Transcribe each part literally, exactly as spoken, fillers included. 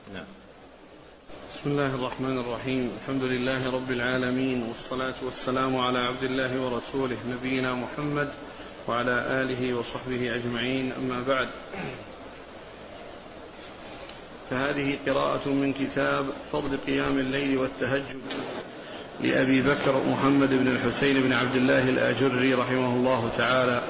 نعم. بسم الله الرحمن الرحيم. الحمد لله رب العالمين، والصلاة والسلام على عبد الله ورسوله نبينا محمد وعلى آله وصحبه أجمعين، أما بعد، فهذه قراءة من كتاب فضل قيام الليل والتهجد لأبي بكر محمد بن الحسين بن عبد الله الآجري رحمه الله تعالى.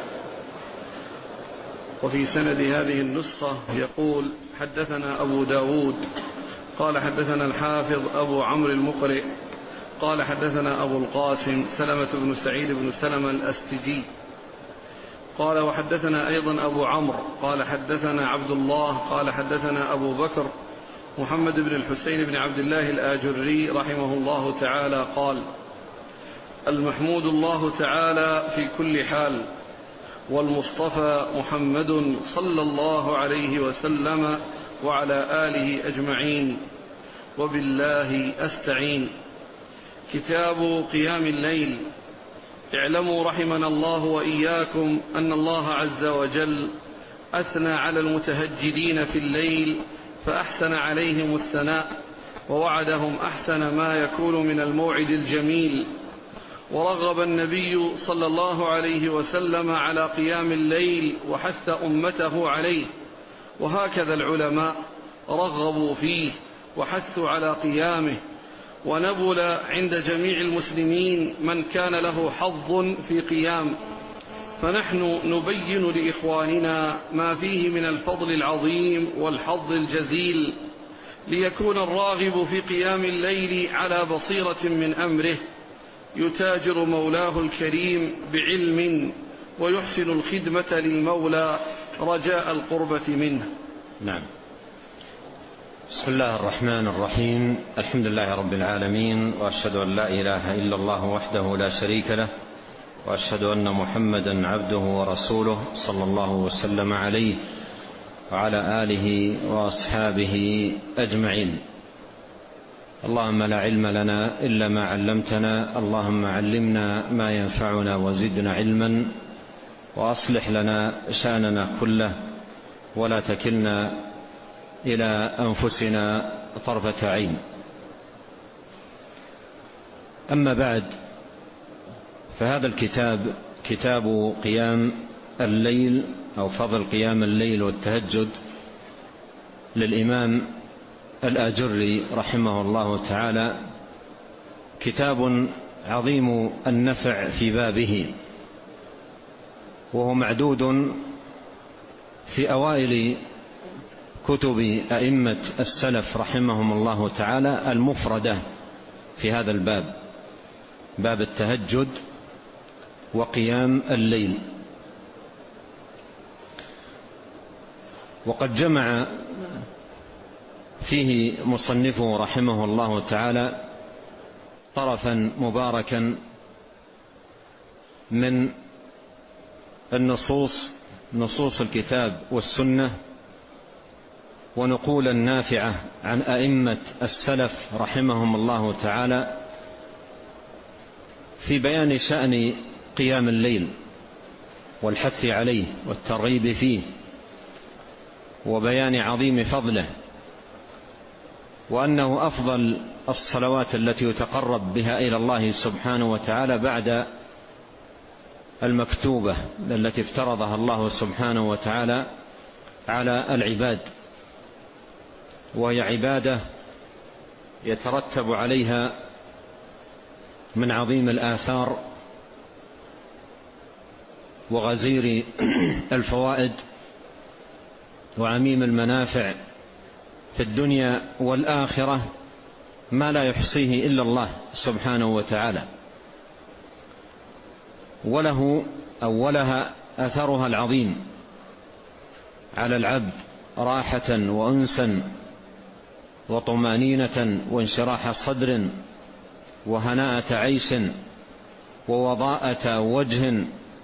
وفي سند هذه النسخة يقول: حدثنا أبو داود قال حدثنا الحافظ أبو عمرو المقرئ قال حدثنا أبو القاسم سلمة بن سعيد بن سلمة الأستجي قال وحدثنا أيضا أبو عمرو قال حدثنا عبد الله قال حدثنا أبو بكر محمد بن الحسين بن عبد الله الآجري رحمه الله تعالى قال: المحمود الله تعالى في كل حال، والمصطفى محمد صلى الله عليه وسلم وعلى آله أجمعين، وبالله أستعين. كتاب قيام الليل. اعلموا رحمنا الله وإياكم أن الله عز وجل أثنى على المتهجدين في الليل فأحسن عليهم الثناء، ووعدهم أحسن ما يكون من الموعد الجميل، ورغب النبي صلى الله عليه وسلم على قيام الليل وحث أمته عليه، وهكذا العلماء رغبوا فيه وحثوا على قيامه، ونبل عند جميع المسلمين من كان له حظ في قيام. فنحن نبين لإخواننا ما فيه من الفضل العظيم والحظ الجزيل، ليكون الراغب في قيام الليل على بصيرة من أمره، يتاجر مولاه الكريم بعلم ويحسن الخدمة للمولى رجاء القربة منه. نعم. بسم الله الرحمن الرحيم. الحمد لله رب العالمين، وأشهد أن لا إله إلا الله وحده لا شريك له، وأشهد أن محمدا عبده ورسوله صلى الله وسلم عليه وعلى آله وأصحابه أجمعين. اللهم لا علم لنا إلا ما علمتنا، اللهم علمنا ما ينفعنا وزدنا علما، وأصلح لنا شأننا كله، ولا تكلنا إلى أنفسنا طرفة عين. أما بعد، فهذا الكتاب كتاب قيام الليل أو فضل قيام الليل والتهجد للإمام الآجري رحمه الله تعالى، كتاب عظيم النفع في بابه، وهو معدود في أوائل كتب أئمة السلف رحمهم الله تعالى المفردة في هذا الباب، باب التهجد وقيام الليل. وقد جمع فيه مصنفه رحمه الله تعالى طرفا مباركا من النصوص نصوص الكتاب والسنة، ونقولا نافعة عن أئمة السلف رحمهم الله تعالى في بيان شأن قيام الليل والحث عليه والترغيب فيه، وبيان عظيم فضله، وأنه أفضل الصلوات التي يتقرب بها إلى الله سبحانه وتعالى بعد المكتوبة التي افترضها الله سبحانه وتعالى على العباد، وهي عبادة يترتب عليها من عظيم الآثار وغزير الفوائد وعميم المنافع في الدنيا والآخرة ما لا يحصيه إلا الله سبحانه وتعالى، وله أولها أثرها العظيم على العبد راحة وأنسا وطمأنينة وانشراح صدر وهناءة عيش ووضاءة وجه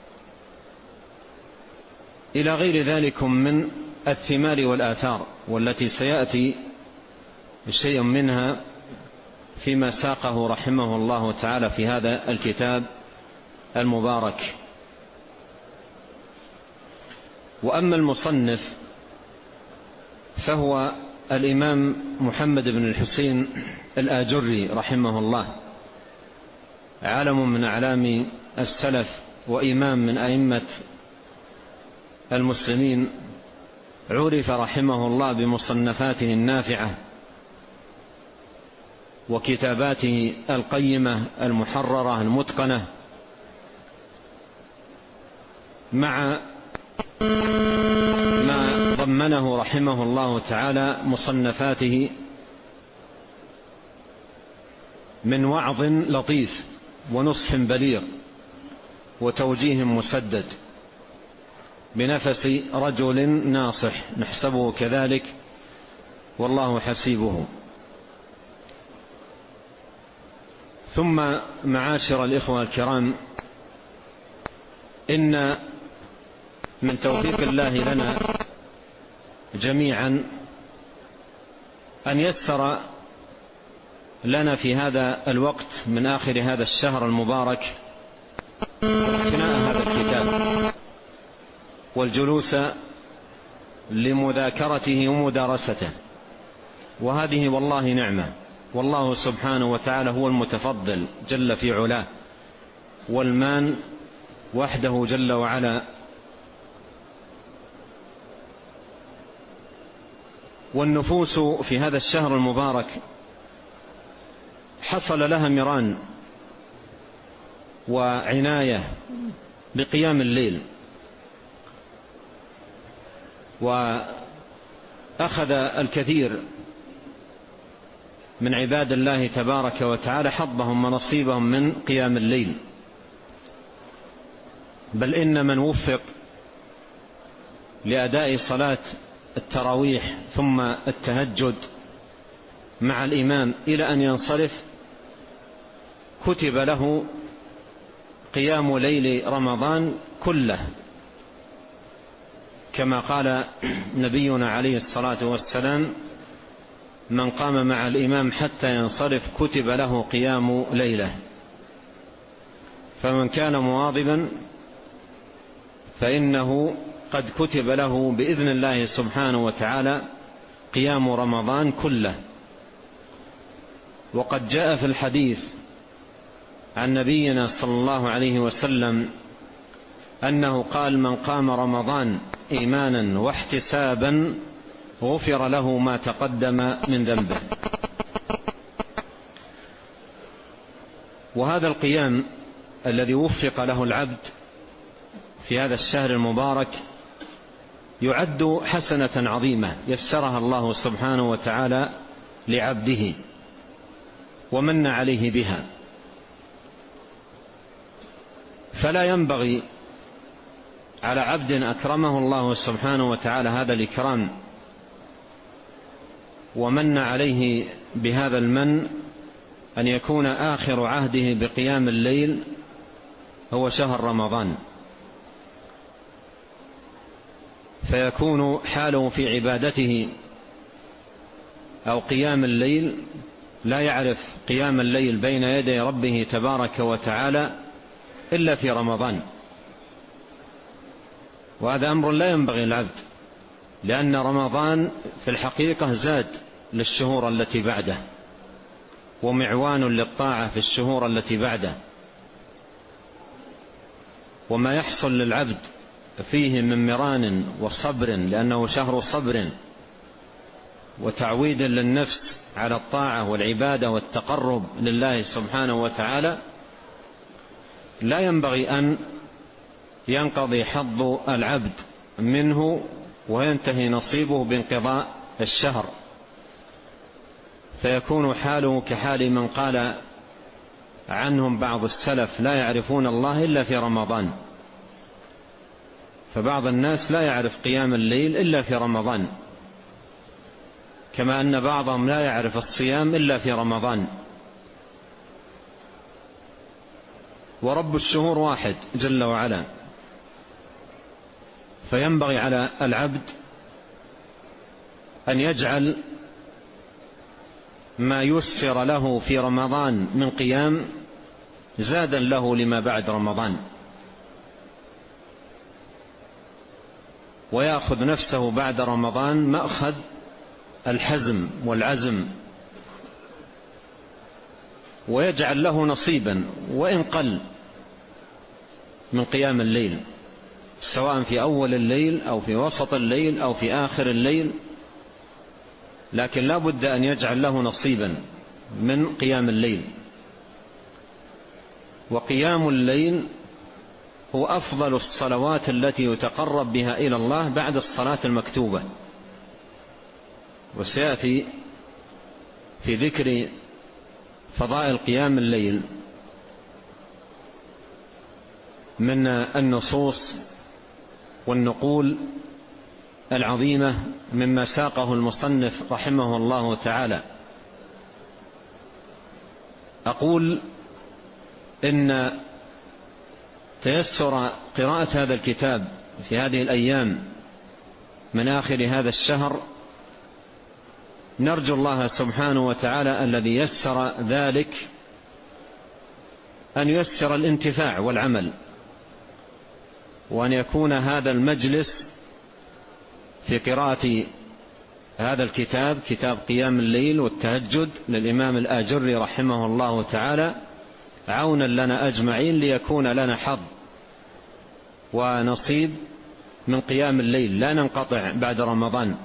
إلى غير ذلك من الثمار والآثار، والتي سيأتي شيء منها فيما ساقه رحمه الله تعالى في هذا الكتاب المبارك. وأما المصنف فهو الإمام محمد بن الحسين الآجري رحمه الله، عالم من أعلام السلف وإمام من أئمة المسلمين، عرف رحمه الله بمصنفاته النافعة وكتاباته القيمة المحررة المتقنة، مع ما ضمنه رحمه الله تعالى مصنفاته من وعظ لطيف ونصح بليغ وتوجيه مسدد بنفس رجل ناصح، نحسبه كذلك والله حسيبه. ثم معاشر الإخوة الكرام، إن من توفيق الله لنا جميعا أن يسر لنا في هذا الوقت من آخر هذا الشهر المبارك اقتناء هذا الكتاب والجلوس لمذاكرته ومدارسته، وهذه والله نعمة، والله سبحانه وتعالى هو المتفضل جل في علاه والمان وحده جل وعلا. والنفوس في هذا الشهر المبارك حصل لها مران وعناية بقيام الليل، وأخذ الكثير من عباد الله تبارك وتعالى حظهم ونصيبهم من قيام الليل، بل إن من وفق لأداء صلاة التراويح ثم التهجد مع الإمام إلى أن ينصرف كتب له قيام ليل رمضان كله، كما قال نبينا عليه الصلاة والسلام: من قام مع الإمام حتى ينصرف كتب له قيام ليلة. فمن كان مواظبا فإنه قد كتب له بإذن الله سبحانه وتعالى قيام رمضان كله. وقد جاء في الحديث عن نبينا صلى الله عليه وسلم أنه قال: من قام رمضان إيمانا واحتسابا غفر له ما تقدم من ذنبه. وهذا القيام الذي وفق له العبد في هذا الشهر المبارك يعد حسنة عظيمة يسرها الله سبحانه وتعالى لعبده ومن عليه بها، فلا ينبغي على عبد أكرمه الله سبحانه وتعالى هذا الإكرام ومن عليه بهذا المن أن يكون آخر عهده بقيام الليل هو شهر رمضان، فيكون حاله في عبادته أو قيام الليل لا يعرف قيام الليل بين يدي ربه تبارك وتعالى إلا في رمضان. وهذا أمر لا ينبغي العبد، لأن رمضان في الحقيقة زاد للشهور التي بعده ومعوان للطاعة في الشهور التي بعده، وما يحصل للعبد فيه من مران وصبر، لأنه شهر صبر وتعويد للنفس على الطاعة والعبادة والتقرب لله سبحانه وتعالى، لا ينبغي أن ينقضي حظ العبد منه وينتهي نصيبه بانقضاء الشهر، فيكون حاله كحال من قال عنهم بعض السلف: لا يعرفون الله إلا في رمضان. فبعض الناس لا يعرف قيام الليل إلا في رمضان، كما أن بعضهم لا يعرف الصيام إلا في رمضان. ورب الشهور واحد جل وعلا، فينبغي على العبد أن يجعل ما يسر له في رمضان من قيام زادا له لما بعد رمضان، ويأخذ نفسه بعد رمضان مأخذ الحزم والعزم، ويجعل له نصيبا وإن قل من قيام الليل، سواء في أول الليل أو في وسط الليل أو في آخر الليل، لكن لا بد أن يجعل له نصيبا من قيام الليل. وقيام الليل هو أفضل الصلوات التي يتقرب بها إلى الله بعد الصلاة المكتوبة. وسيأتي في ذكر فضائل قيام الليل من النصوص والنقول العظيمة مما ساقه المصنف رحمه الله تعالى. أقول إن تيسر قراءة هذا الكتاب في هذه الأيام من آخر هذا الشهر، نرجو الله سبحانه وتعالى الذي يسر ذلك أن ييسر الانتفاع والعمل، وأن يكون هذا المجلس في قراءة هذا الكتاب، كتاب قيام الليل والتهجد للإمام الآجري رحمه الله تعالى، عونا لنا أجمعين ليكون لنا حظ ونصيب من قيام الليل، لا ننقطع بعد رمضان.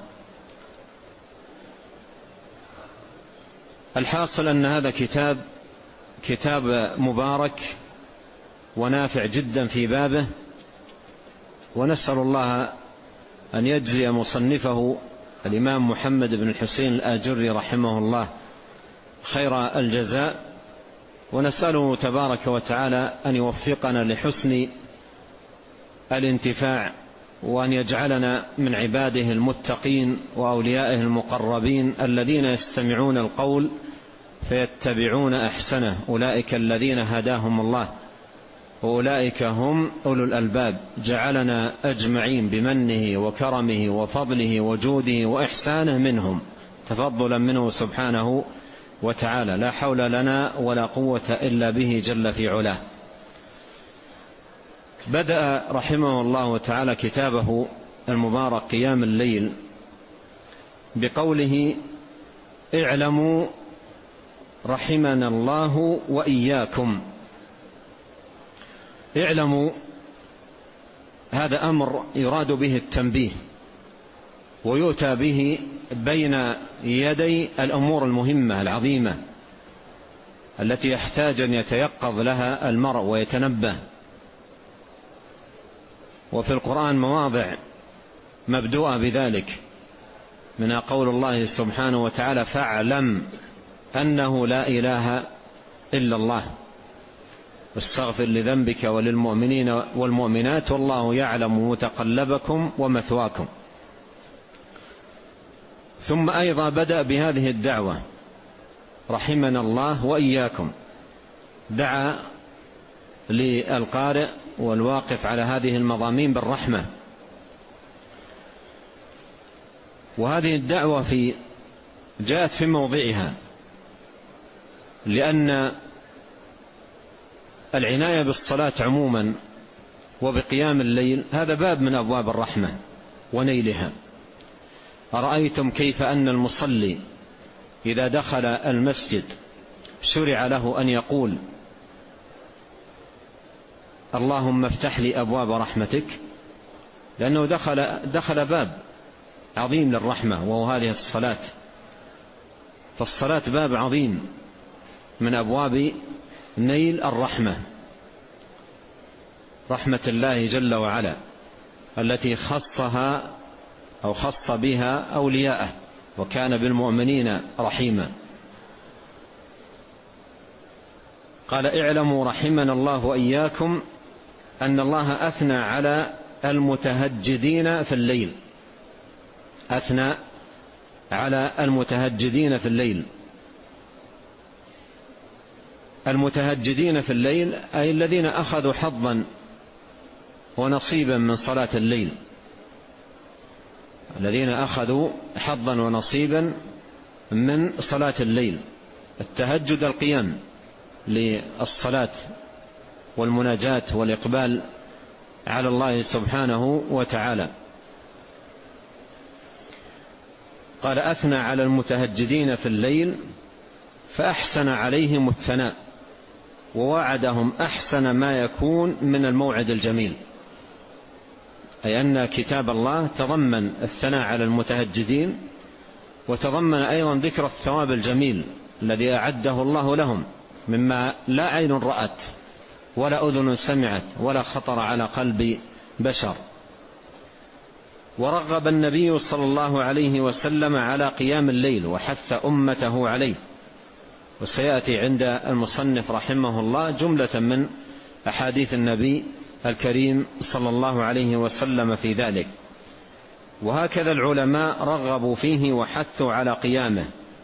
الحاصل أن هذا كتاب كتاب مبارك ونافع جدا في بابه، ونسأل الله أن يجزي مصنفه الإمام محمد بن الحسين الآجري رحمه الله خير الجزاء، ونسأله تبارك وتعالى أن يوفقنا لحسن الانتفاع، وأن يجعلنا من عباده المتقين وأوليائه المقربين الذين يستمعون القول فيتبعون أحسنه، أولئك الذين هداهم الله وأولئك هم أولو الألباب. جعلنا أجمعين بمنه وكرمه وفضله وجوده وإحسانه منهم، تفضلا منه سبحانه وتعالى، لا حول لنا ولا قوة إلا به جل في علاه. بدأ رحمه الله تعالى كتابه المبارك قيام الليل بقوله: اعلموا رحمنا الله وإياكم. اعلموا هذا أمر يراد به التنبيه، ويؤتى به بين يدي الأمور المهمة العظيمة التي يحتاج أن يتيقظ لها المرء ويتنبه. وفي القرآن مواضع مبدوءة بذلك، منها قول الله سبحانه وتعالى: فاعلم أنه لا إله إلا الله واستغفر لذنبك وللمؤمنين والمؤمنات والله يعلم متقلبكم ومثواكم. ثم أيضا بدأ بهذه الدعوة: رحمنا الله وإياكم. دعا للقارئ والواقف على هذه المضامين بالرحمة. وهذه الدعوة في جاءت في موضعها، لأن العناية بالصلاة عموما وبقيام الليل هذا باب من أبواب الرحمة ونيلها. أرأيتم كيف أن المصلي إذا دخل المسجد شرع له أن يقول: اللهم افتح لي أبواب رحمتك، لأنه دخل, دخل باب عظيم للرحمة وهو هذه الصلاة. فالصلاة باب عظيم من أبواب نيل الرحمة، رحمة الله جل وعلا التي خصها أو خص بها أولياءه، وكان بالمؤمنين رحيما. قال: اعلموا رحمنا الله وإياكم أن الله أثنى على المتهجدين في الليل، أثنى على المتهجدين في الليل. المتهجدين في الليل أي الذين أخذوا حظا ونصيبا من صلاة الليل، الذين أخذوا حظا ونصيبا من صلاة الليل. التهجد القيام للصلاة والمناجاة والإقبال على الله سبحانه وتعالى. قال: أثنى على المتهجدين في الليل فأحسن عليهم الثناء، ووعدهم أحسن ما يكون من الموعد الجميل. أي أن كتاب الله تضمن الثناء على المتهجدين، وتضمن أيضا ذكر الثواب الجميل الذي أعده الله لهم مما لا عين رأت ولا أذن سمعت ولا خطر على قلب بشر. ورغب النبي صلى الله عليه وسلم على قيام الليل وحث أمته عليه، وسيأتي عند المصنف رحمه الله جملة من أحاديث النبي الكريم صلى الله عليه وسلم في ذلك. وهكذا العلماء رغبوا فيه وحثوا على قيامه.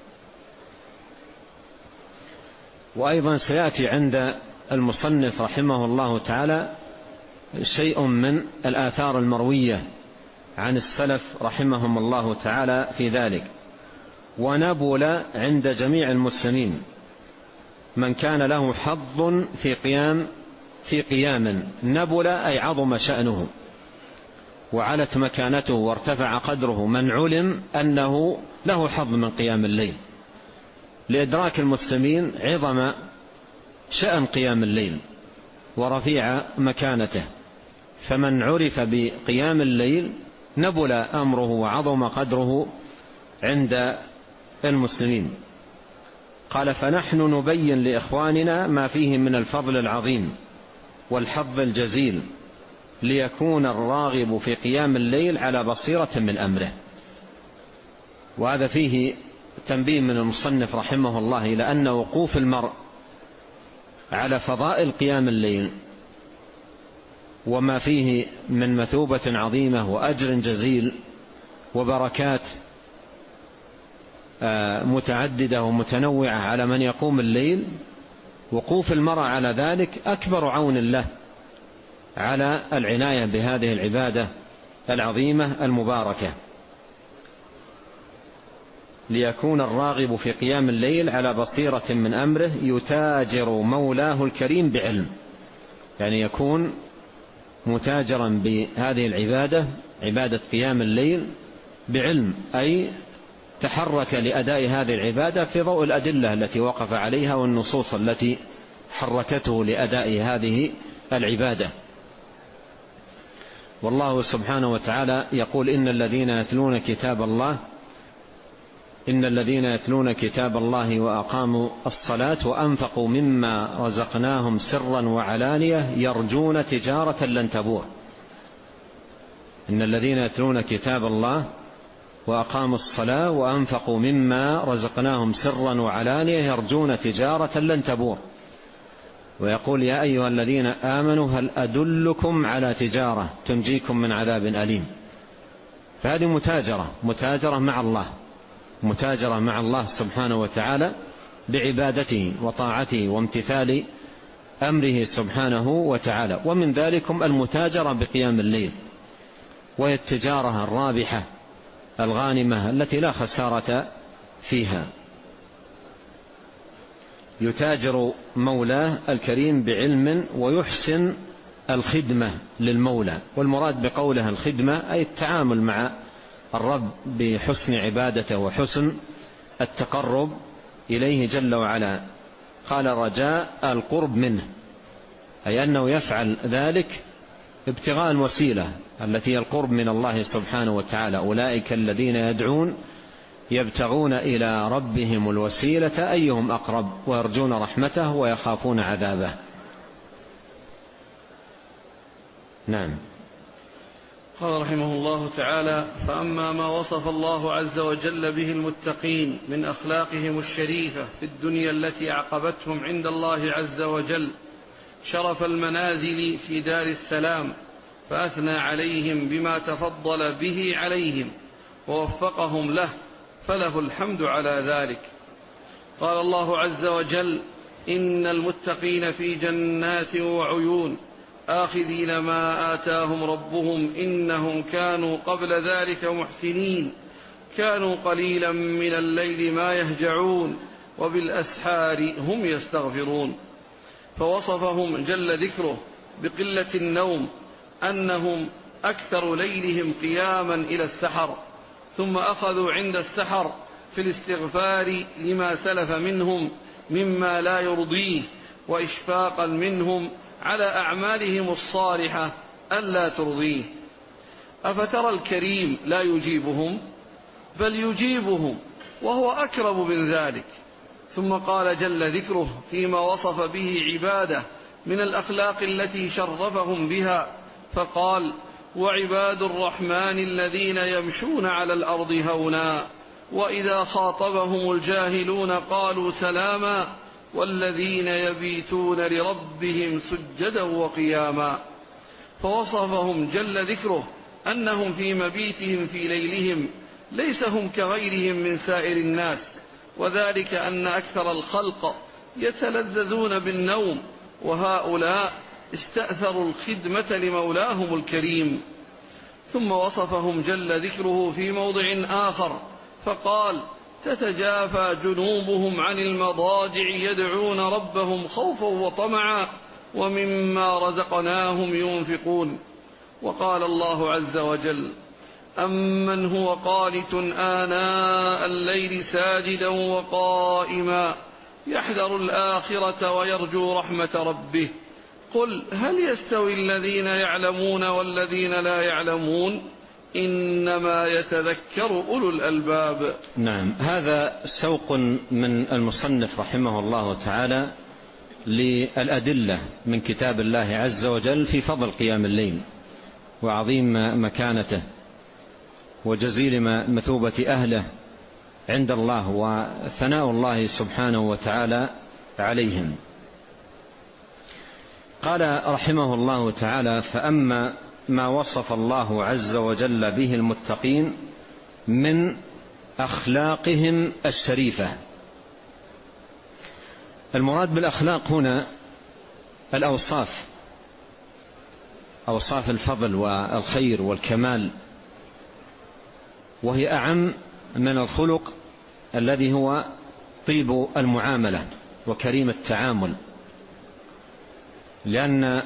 وأيضا سيأتي عند المصنف رحمه الله تعالى شيء من الآثار المروية عن السلف رحمهم الله تعالى في ذلك. ونبل عند جميع المسلمين من كان له حظ في قيام في قيام نبل أي عظم شأنه وعلت مكانته وارتفع قدره، من علم أنه له حظ من قيام الليل، لإدراك المسلمين عظم شأن قيام الليل ورفيع مكانته. فمن عرف بقيام الليل نبل أمره وعظم قدره عند المسلمين. قال: فنحن نبين لإخواننا ما فيه من الفضل العظيم والحظ الجزيل، ليكون الراغب في قيام الليل على بصيرة من أمره. وهذا فيه تنبيه من المصنف رحمه الله إلى أن وقوف المرء على فضائل قيام الليل وما فيه من مثوبة عظيمة وأجر جزيل وبركات متعددة ومتنوعة على من يقوم الليل، وقوف المرء على ذلك أكبر عون الله على العناية بهذه العبادة العظيمة المباركة. ليكون الراغب في قيام الليل على بصيرة من أمره يتاجر مولاه الكريم بعلم، يعني يكون متاجرا بهذه العبادة، عبادة قيام الليل، بعلم، أي تحرك لأداء هذه العبادة في ضوء الأدلة التي وقف عليها والنصوص التي حركته لأداء هذه العبادة. والله سبحانه وتعالى يقول: إن الذين يتلون كتاب الله إن الذين يتلون كتاب الله وأقاموا الصلاة وأنفقوا مما رزقناهم سرا وعلانية يرجون تجارة لن تبور. إن الذين يتلون كتاب الله وأقاموا الصلاة وأنفقوا مما رزقناهم سرا وعلانية يرجون تجارة لن تبور. ويقول: يا أيها الذين آمنوا هل أدلكم على تجارة تنجيكم من عذاب أليم. فهذه متاجرة متاجرة مع الله، متاجرة مع الله سبحانه وتعالى بعبادته وطاعته وامتثال أمره سبحانه وتعالى. ومن ذلكم المتاجرة بقيام الليل، وهي التجارة الرابحة الغانمة التي لا خسارة فيها. يتاجر مولاه الكريم بعلم ويحسن الخدمة للمولى. والمراد بقوله الخدمة أي التعامل مع الرب بحسن عبادته وحسن التقرب إليه جل وعلا. قال: رجاء القرب منه، أي أنه يفعل ذلك ابتغاء الوسيلة التي هي القرب من الله سبحانه وتعالى. أولئك الذين يدعون يبتغون إلى ربهم الوسيلة أيهم أقرب ويرجون رحمته ويخافون عذابه. نعم. قال رحمه الله تعالى: فأما ما وصف الله عز وجل به المتقين من أخلاقهم الشريفة في الدنيا التي أعقبتهم عند الله عز وجل شرف المنازل في دار السلام، فأثنى عليهم بما تفضل به عليهم ووفقهم له، فله الحمد على ذلك. قال الله عز وجل: إن المتقين في جنات وعيون آخذين ما آتاهم ربهم إنهم كانوا قبل ذلك محسنين، كانوا قليلا من الليل ما يهجعون وبالأسحار هم يستغفرون. فوصفهم جل ذكره بقلة النوم، أنهم أكثر ليلهم قياما إلى السحر، ثم أخذوا عند السحر في الاستغفار لما سلف منهم مما لا يرضيه، وإشفاقا منهم على أعمالهم الصالحة ألا ترضيه. أفترى الكريم لا يجيبهم؟ بل يجيبهم وهو أكرم من ذلك. ثم قال جل ذكره فيما وصف به عباده من الأخلاق التي شرفهم بها، فقال: وعباد الرحمن الذين يمشون على الأرض هونا وإذا خاطبهم الجاهلون قالوا سلاما والذين يبيتون لربهم سجدا وقياما. فوصفهم جل ذكره أنهم في مبيتهم في ليلهم ليس هم كغيرهم من سائر الناس، وذلك أن أكثر الخلق يتلذذون بالنوم، وهؤلاء استأثروا الخدمة لمولاهم الكريم. ثم وصفهم جل ذكره في موضع آخر فقال: تتجافى جنوبهم عن المضاجع يدعون ربهم خوفا وطمعا ومما رزقناهم ينفقون. وقال الله عز وجل: أمن هو قانت آناء الليل ساجدا وقائما يحذر الآخرة ويرجو رحمة ربه قل هل يستوي الذين يعلمون والذين لا يعلمون إنما يتذكر أولو الألباب. نعم، هذا سوق من المصنف رحمه الله تعالى للأدلة من كتاب الله عز وجل في فضل قيام الليل وعظيم مكانته وجزيل مثوبة أهله عند الله وثناء الله سبحانه وتعالى عليهم. قال رحمه الله تعالى: فأما ما وصف الله عز وجل به المتقين من أخلاقهم الشريفة. المراد بالأخلاق هنا الأوصاف، أوصاف الفضل والخير والكمال، وهي أعم من الخلق الذي هو طيب المعاملة وكريم التعامل، لأن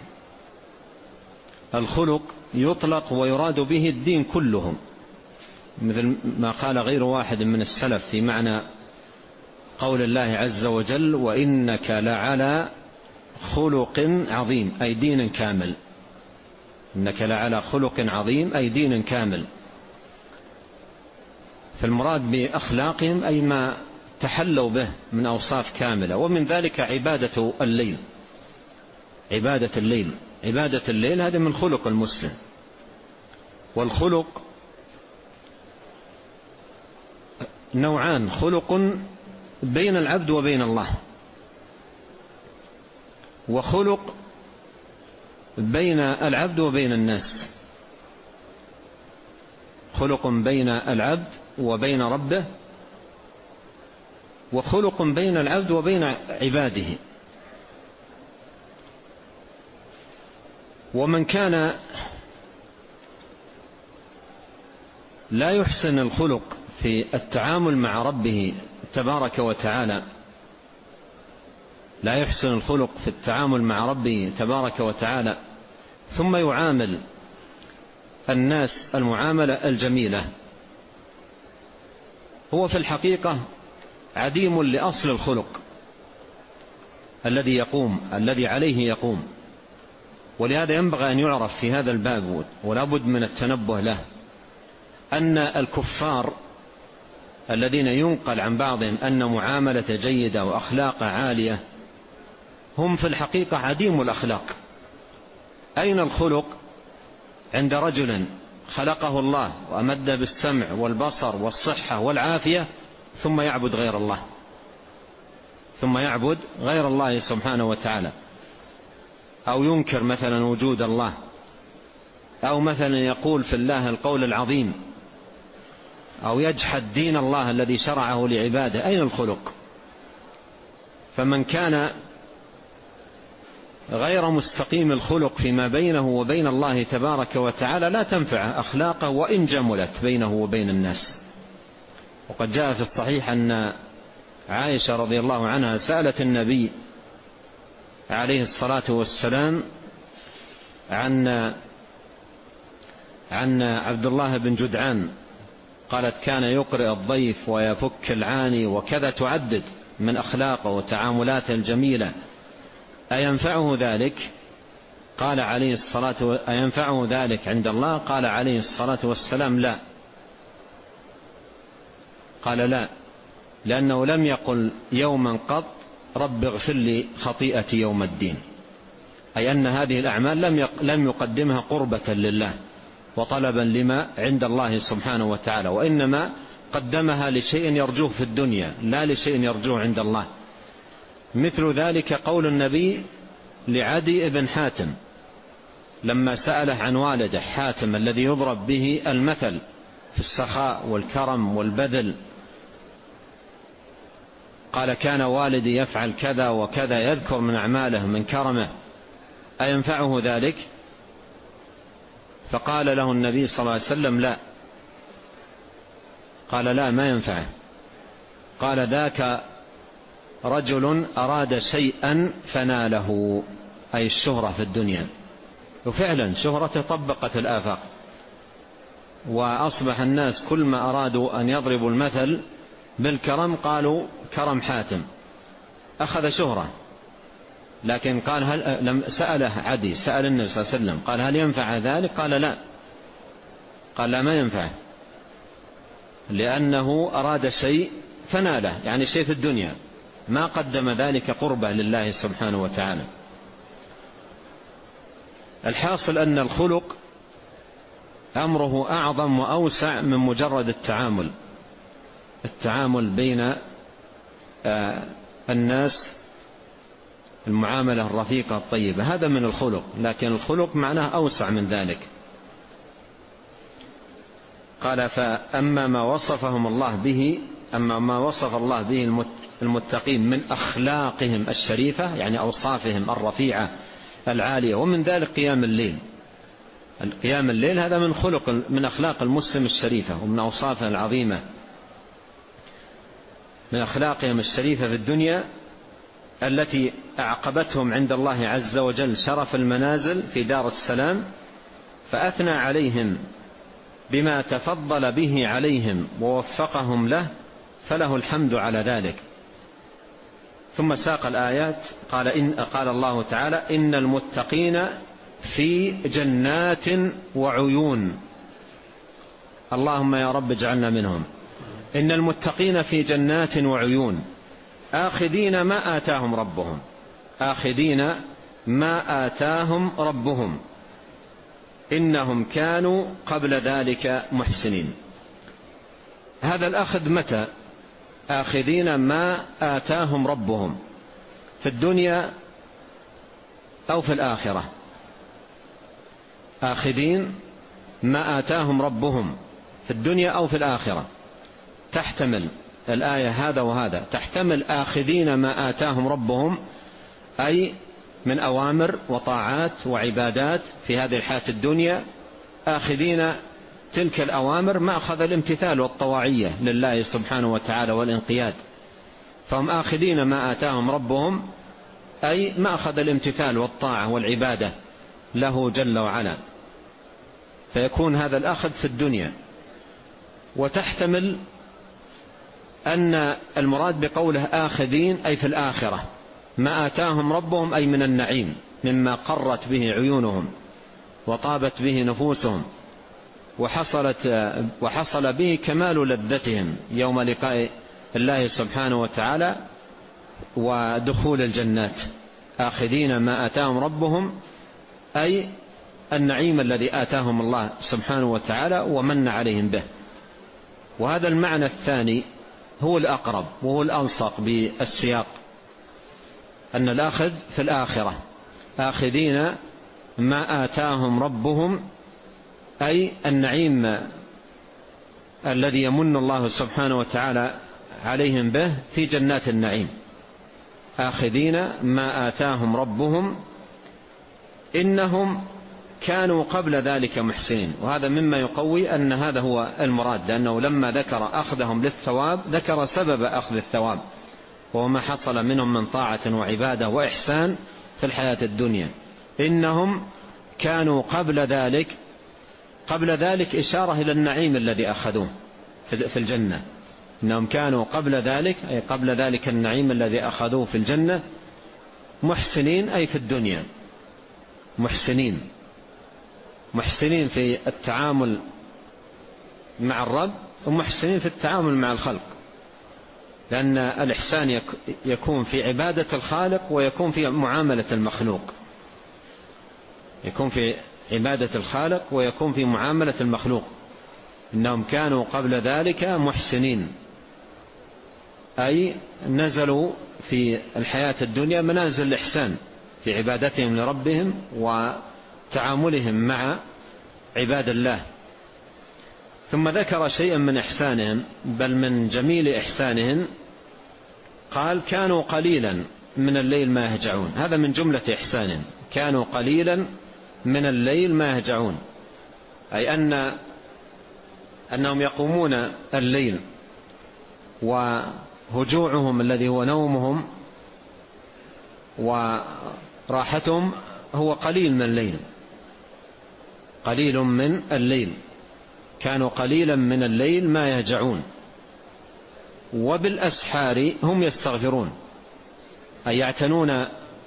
الخلق يطلق ويراد به الدين كلهم، مثل ما قال غير واحد من السلف في معنى قول الله عز وجل: وإنك لعلى خلق عظيم، أي دين كامل. إنك لعلى خلق عظيم أي دين كامل. فالمراد بأخلاقهم أي ما تحلوا به من أوصاف كاملة، ومن ذلك عبادة الليل. عبادة الليل عبادة الليل هذا من خلق المسلم. والخلق نوعان: خلق بين العبد وبين الله، وخلق بين العبد وبين الناس. خلق بين العبد وبين ربه، وخلق بين العبد وبين عباده. ومن كان لا يحسن الخلق في التعامل مع ربه تبارك وتعالى، لا يحسن الخلق في التعامل مع ربه تبارك وتعالى، ثم يعامل الناس المعاملة الجميلة، هو في الحقيقة عديم لأصل الخلق الذي يقوم الذي عليه يقوم. ولهذا ينبغي أن يعرف في هذا الباب ولا بد من التنبه له أن الكفار الذين ينقل عن بعضهم أن معاملة جيدة وأخلاق عالية هم في الحقيقة عديم الأخلاق. أين الخلق عند رجل خلقه الله وأمد بالسمع والبصر والصحة والعافية ثم يعبد غير الله ثم يعبد غير الله سبحانه وتعالى، أو ينكر مثلا وجود الله، أو مثلا يقول في الله القول العظيم، أو يجحد دين الله الذي شرعه لعباده. أين الخلق؟ فمن كان غير مستقيم الخلق فيما بينه وبين الله تبارك وتعالى لا تنفع أخلاقه وإن جملت بينه وبين الناس. وقد جاء في الصحيح أن عائشة رضي الله عنها سألت النبي عليه الصلاة والسلام عن عن عبد الله بن جدعان قالت كان يقرئ الضيف ويفك العاني وكذا، تعدد من أخلاقه وتعاملاته الجميلة. أينفعه ذلك؟ قال عليه الصلاة أينفعه ذلك عند الله؟ قال عليه الصلاة والسلام لا. قال لا، لأنه لم يقل يوما قط رب اغفر لي خطيئتي يوم الدين، أي أن هذه الأعمال لم لم يقدمها قربة لله وطلبا لما عند الله سبحانه وتعالى، وإنما قدمها لشيء يرجوه في الدنيا لا لشيء يرجوه عند الله. مثل ذلك قول النبي لعدي بن حاتم لما سأله عن والده حاتم الذي يضرب به المثل في السخاء والكرم والبذل، قال كان والدي يفعل كذا وكذا، يذكر من أعماله من كرمه، أينفعه ذلك؟ فقال له النبي صلى الله عليه وسلم لا. قال لا، ما ينفعه. قال ذاك رجل أراد شيئا فناله، أي الشهرة في الدنيا، وفعلا شهرته طبقت الآفاق، وأصبح الناس كل ما أرادوا أن يضربوا المثل بالكرم قالوا كرم حاتم، أخذ شهرة. لكن قال هل لم سأله عدي سأل النبي صلى الله عليه وسلم قال هل ينفع ذلك؟ قال لا. قال لا، ما ينفع، لأنه أراد شيء فناله، يعني شيء في الدنيا، ما قدم ذلك قربة لله سبحانه وتعالى. الحاصل أن الخلق أمره أعظم وأوسع من مجرد التعامل التعامل بين الناس، المعاملة الرفيقة الطيبة، هذا من الخلق، لكن الخلق معناه أوسع من ذلك. قال فأما ما وصفهم الله به أما ما وصف الله به المتقين من أخلاقهم الشريفة، يعني أوصافهم الرفيعة العالية، ومن ذلك قيام الليل. قيام الليل هذا من خلق من أخلاق المسلم الشريفة ومن أوصافه العظيمة، من أخلاقهم الشريفة في الدنيا التي أعقبتهم عند الله عز وجل شرف المنازل في دار السلام، فأثنى عليهم بما تفضل به عليهم ووفقهم له، فله الحمد على ذلك. ثم ساق الآيات، قال, إن قال الله تعالى إن المتقين في جنات وعيون، اللهم يا رب اجعلنا منهم. إن المتقين في جنات وعيون آخذين ما آتاهم ربهم آخذين ما آتاهم ربهم إنهم كانوا قبل ذلك محسنين. هذا الأخذ متى؟ آخذين ما آتاهم ربهم، في الدنيا أو في الآخرة؟ آخذين ما آتاهم ربهم في الدنيا أو في الآخرة، تحتمل الآية هذا وهذا، تحتمل آخذين ما آتاهم ربهم أي من أوامر وطاعات وعبادات في هذه الحياة الدنيا، آخذين تلك الأوامر ما أخذ الامتثال والطواعية لله سبحانه وتعالى والانقياد، فهم آخذين ما آتاهم ربهم أي ما أخذ الامتثال والطاعة والعبادة له جل وعلا، فيكون هذا الأخذ في الدنيا. وتحتمل أن المراد بقوله آخذين أي في الآخرة، ما آتاهم ربهم أي من النعيم مما قرت به عيونهم وطابت به نفوسهم وحصلت وحصل به كمال لذتهم يوم لقاء الله سبحانه وتعالى ودخول الجنات. آخذين ما آتاهم ربهم أي النعيم الذي آتاهم الله سبحانه وتعالى ومن عليهم به. وهذا المعنى الثاني هو الأقرب وهو الألصق بالسياق، أن الأخذ في الآخرة، آخذين ما آتاهم ربهم أي النعيم الذي يمن الله سبحانه وتعالى عليهم به في جنات النعيم، آخذين ما آتاهم ربهم إنهم كانوا قبل ذلك محسنين. وهذا مما يقوي أن هذا هو المراد، لأنه لما ذكر أخذهم للثواب ذكر سبب أخذ الثواب وهو ما حصل منهم من طاعة وعبادة وإحسان في الحياة الدنيا. إنهم كانوا قبل ذلك، قبل ذلك إشارة إلى النعيم الذي أخذوه، في الجنة، إنهم كانوا قبل ذلك أي قبل ذلك النعيم الذي أخذوه في الجنة محسنين، أي في الدنيا محسنين محسنين في التعامل مع الرب ومحسنين في التعامل مع الخلق، لأن الإحسان يكون في عبادة الخالق ويكون في معاملة المخلوق، يكون في عبادة الخالق ويكون في معاملة المخلوق. إنهم كانوا قبل ذلك محسنين، أي نزلوا في الحياة الدنيا منازل الإحسان في عبادتهم لربهم وتعاملهم مع عباد الله. ثم ذكر شيئا من إحسانهم، بل من جميل إحسانهم، قال كانوا قليلا من الليل ما يهجعون. هذا من جملة إحسانهم، كانوا قليلا من الليل ما يهجعون، أي أن أنهم يقومون الليل وهجوعهم الذي هو نومهم وراحتهم هو قليل من الليل، قليل من الليل، كانوا قليلا من الليل ما يهجعون. وبالأسحار هم يستغفرون، أي يعتنون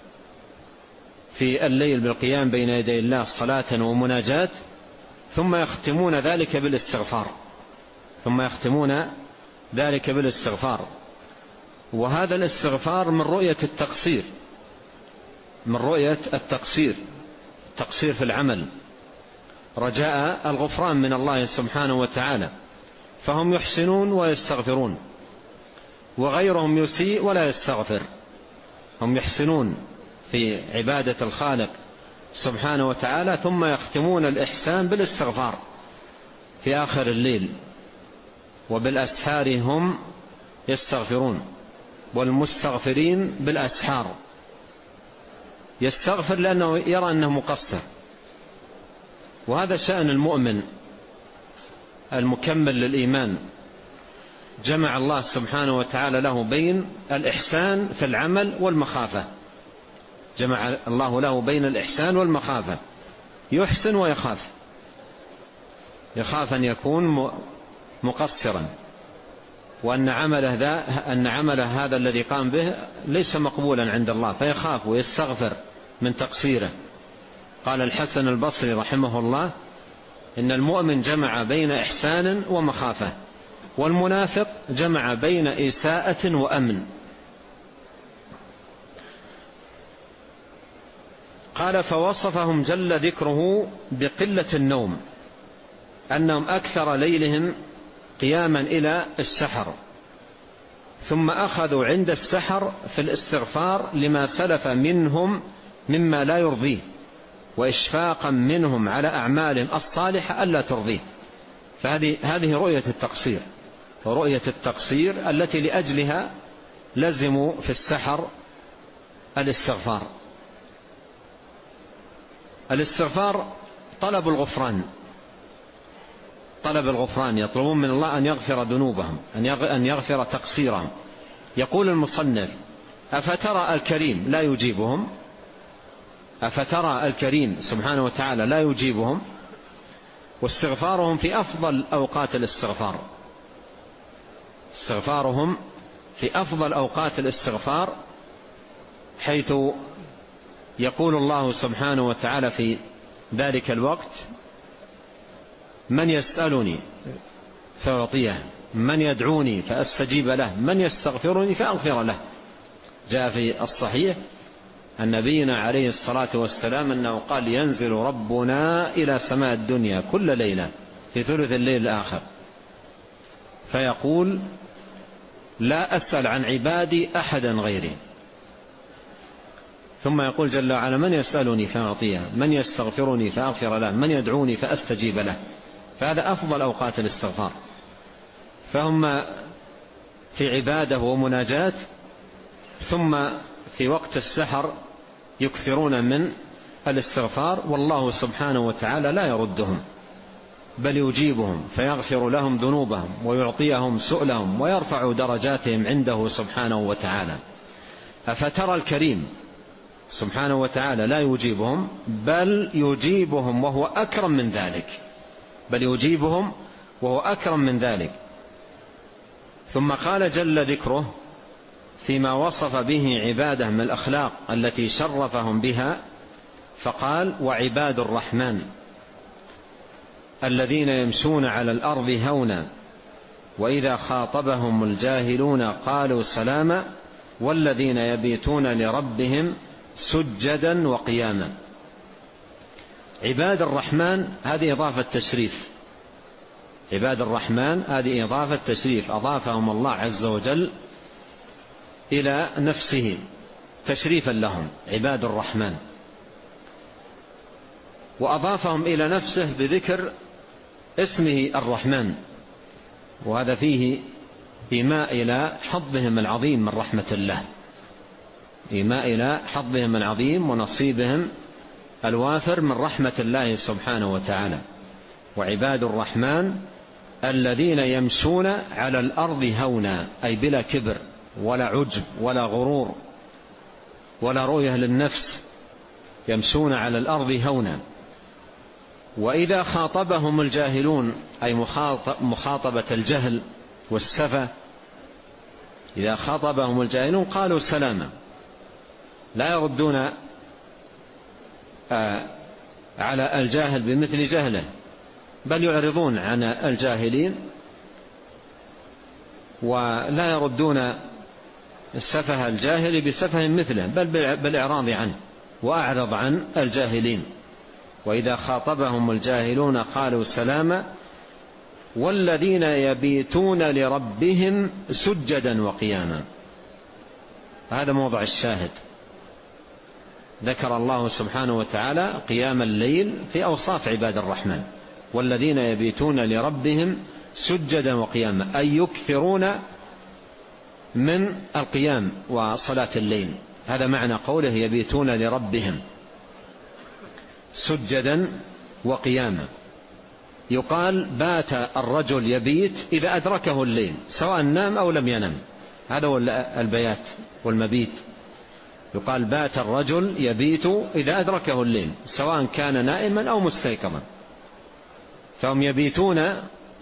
في الليل بالقيام بين يدي الله صلاة ومناجاة، ثم يختمون ذلك بالاستغفار ثم يختمون ذلك بالاستغفار وهذا الاستغفار من رؤية التقصير من رؤية التقصير التقصير في العمل، رجاء الغفران من الله سبحانه وتعالى، فهم يحسنون ويستغفرون، وغيرهم يسيء ولا يستغفر. هم يحسنون في عبادة الخالق سبحانه وتعالى، ثم يختمون الإحسان بالاستغفار في آخر الليل. وبالأسحار هم يستغفرون، والمستغفرين بالأسحار. يستغفر لأنه يرى أنه مقصر، وهذا شأن المؤمن المكمل للإيمان، جمع الله سبحانه وتعالى له بين الإحسان في العمل والمخافة، جمع الله له بين الإحسان والمخافة، يحسن ويخاف، يخاف أن يكون مقصرا، وأن عمله, أن عمله هذا الذي قام به ليس مقبولا عند الله، فيخاف ويستغفر من تقصيره. قال الحسن البصري رحمه الله: إن المؤمن جمع بين إحسان ومخافة، والمنافق جمع بين إساءة وأمن. قال: فوصفهم جل ذكره بقلة النوم، أنهم أكثر ليلهم قياما إلى السحر، ثم أخذوا عند السحر في الاستغفار لما سلف منهم مما لا يرضيه، وإشفاقا منهم على أعمالهم الصالحة ألا ترضيه. فهذه هذه رؤية التقصير، ورؤية التقصير التي لأجلها لزموا في السحر الاستغفار. الاستغفار طلب الغفران، طلب الغفران، يطلبون من الله أن يغفر ذنوبهم، أن يغفر تقصيرهم. يقول المصنف: أفترى الكريم لا يجيبهم؟ أفترى الكريم سبحانه وتعالى لا يجيبهم؟ واستغفارهم في أفضل أوقات الاستغفار، استغفارهم في أفضل أوقات الاستغفار، حيث يقول الله سبحانه وتعالى في ذلك الوقت: من يسألني فأعطيه، من يدعوني فأستجيب له، من يستغفرني فأغفر له. جاء في الصحيح عن نبينا عليه الصلاة والسلام أنه قال: ينزل ربنا إلى سماء الدنيا كل ليلة في ثلث الليل الآخر، فيقول: لا أسأل عن عبادي أحدا غيري. ثم يقول جل وعلا: من يسألني فأعطيه، من يستغفرني فأغفر له، من يدعوني فأستجيب له. فهذا أفضل أوقات الاستغفار، فهم في عبادة ومناجاة، ثم في وقت السحر يكثرون من الاستغفار، والله سبحانه وتعالى لا يردهم، بل يجيبهم فيغفر لهم ذنوبهم ويعطيهم سؤلهم ويرفع درجاتهم عنده سبحانه وتعالى. أفترى الكريم سبحانه وتعالى لا يجيبهم، بل يجيبهم وهو أكرم من ذلك، بل يجيبهم وهو أكرم من ذلك. ثم قال جل ذكره فيما وصف به عباده من الأخلاق التي شرفهم بها، فقال: وعباد الرحمن الذين يمشون على الأرض هونا وإذا خاطبهم الجاهلون قالوا سلاما والذين يبيتون لربهم سجدا وقياما. عباد الرحمن هذه إضافة تشريف، عباد الرحمن هذه إضافة تشريف، أضافهم الله عز وجل إلى نفسه تشريفا لهم، عباد الرحمن، وأضافهم إلى نفسه بذكر اسمه الرحمن، وهذا فيه إيماء إلى حظهم العظيم من رحمة الله، إيماء إلى حظهم العظيم ونصيبهم الوافر من رحمة الله سبحانه وتعالى. وعباد الرحمن الذين يمشون على الأرض هونا، أي بلا كبر ولا عجب ولا غرور ولا رؤية للنفس، يمشون على الأرض هونا. وإذا خاطبهم الجاهلون، أي مخاطبة الجهل والسفة، إذا خاطبهم الجاهلون قالوا سلاما، لا يردون على الجاهل بمثل جهله، بل يعرضون عن الجاهلين ولا يردون السفه الجاهل بسفه مثله، بل بالإعراض عنه، وأعرض عن الجاهلين. وإذا خاطبهم الجاهلون قالوا سلاما والذين يبيتون لربهم سجدا وقياما. هذا موضع الشاهد، ذكر الله سبحانه وتعالى قيام الليل في أوصاف عباد الرحمن، والذين يبيتون لربهم سجدا وقياما، أي يكثرون من القيام وصلاة الليل. هذا معنى قوله يبيتون لربهم سجدا وقياما. يقال بات الرجل يبيت إذا أدركه الليل، سواء نام أو لم ينم، هذا هو البيات والمبيت. يقال بات الرجل يبيت إذا أدركه الليل، سواء كان نائما أو مستيقظا. فهم يبيتون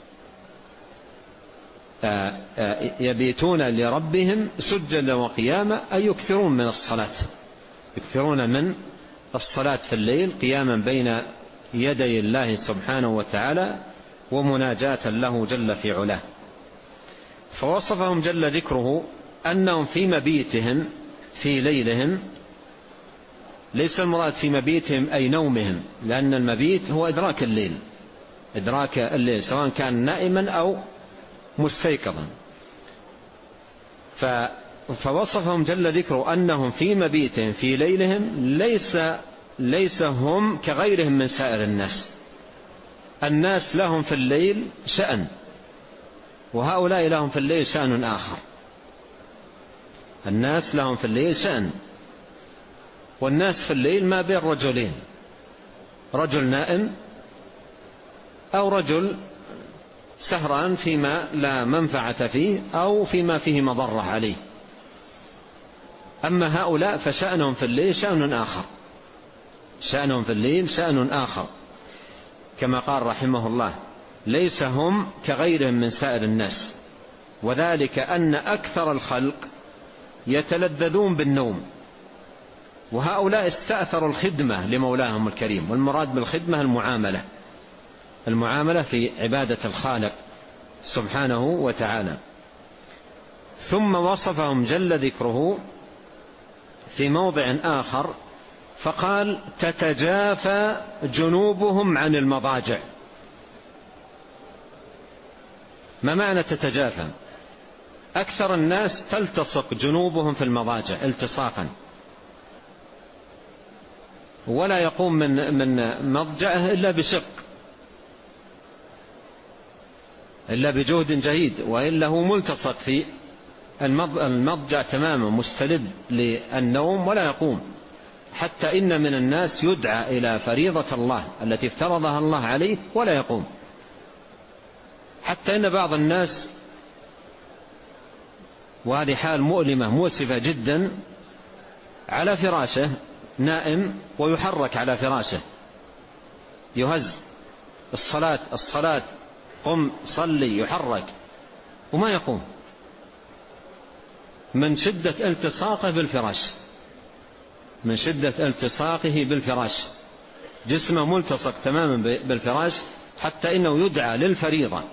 يبيتون لربهم سجدا وقياما، أي يكثرون من الصلاة، يكثرون من الصلاة في الليل، قياما بين يدي الله سبحانه وتعالى ومناجاة له جل في علاه. فوصفهم جل ذكره أنهم في مبيتهم في ليلهم، ليس المراد في مبيتهم أي نومهم، لأن المبيت هو إدراك الليل، إدراك الليل سواء كان نائما أو مستيقظا. فوصفهم جل ذكره أنهم في مبيتهم في ليلهم ليس ليس هم كغيرهم من سائر الناس. الناس لهم في الليل شأن، وهؤلاء لهم في الليل شأن آخر. الناس لهم في الليل شأن، والناس في الليل ما بين رجلين، رجل نائم أو رجل سهران فيما لا منفعة فيه أو فيما فيه مضرة عليه. أما هؤلاء فشأنهم في الليل شأن آخر، شأنهم في الليل شأن آخر، كما قال رحمه الله ليس هم كغيرهم من سائر الناس، وذلك أن أكثر الخلق يتلذذون بالنوم، وهؤلاء استأثروا الخدمة لمولاهم الكريم. والمراد بالخدمة المعاملة، المعاملة في عبادة الخالق سبحانه وتعالى. ثم وصفهم جل ذكره في موضع آخر فقال تتجافى جنوبهم عن المضاجع. ما معنى تتجافى؟ أكثر الناس تلتصق جنوبهم في المضاجع التصاقا، ولا يقوم من من مضجعه إلا بشق، إلا بجهد جهيد، وإلا هو ملتصق في المضجع تماما مستلب للنوم ولا يقوم. حتى إن من الناس يدعى إلى فريضة الله التي افترضها الله عليه ولا يقوم. حتى إن بعض الناس، وهذه حال مؤلمة مؤسفة جدا، على فراشه نائم ويحرك على فراشه، يهز الصلاة الصلاة قم صلي، يحرك وما يقوم. من شدة التصاقه بالفراش، من شدة التصاقه بالفراش، جسمه ملتصق تماما بالفراش، حتى إنه يدعى للفريضة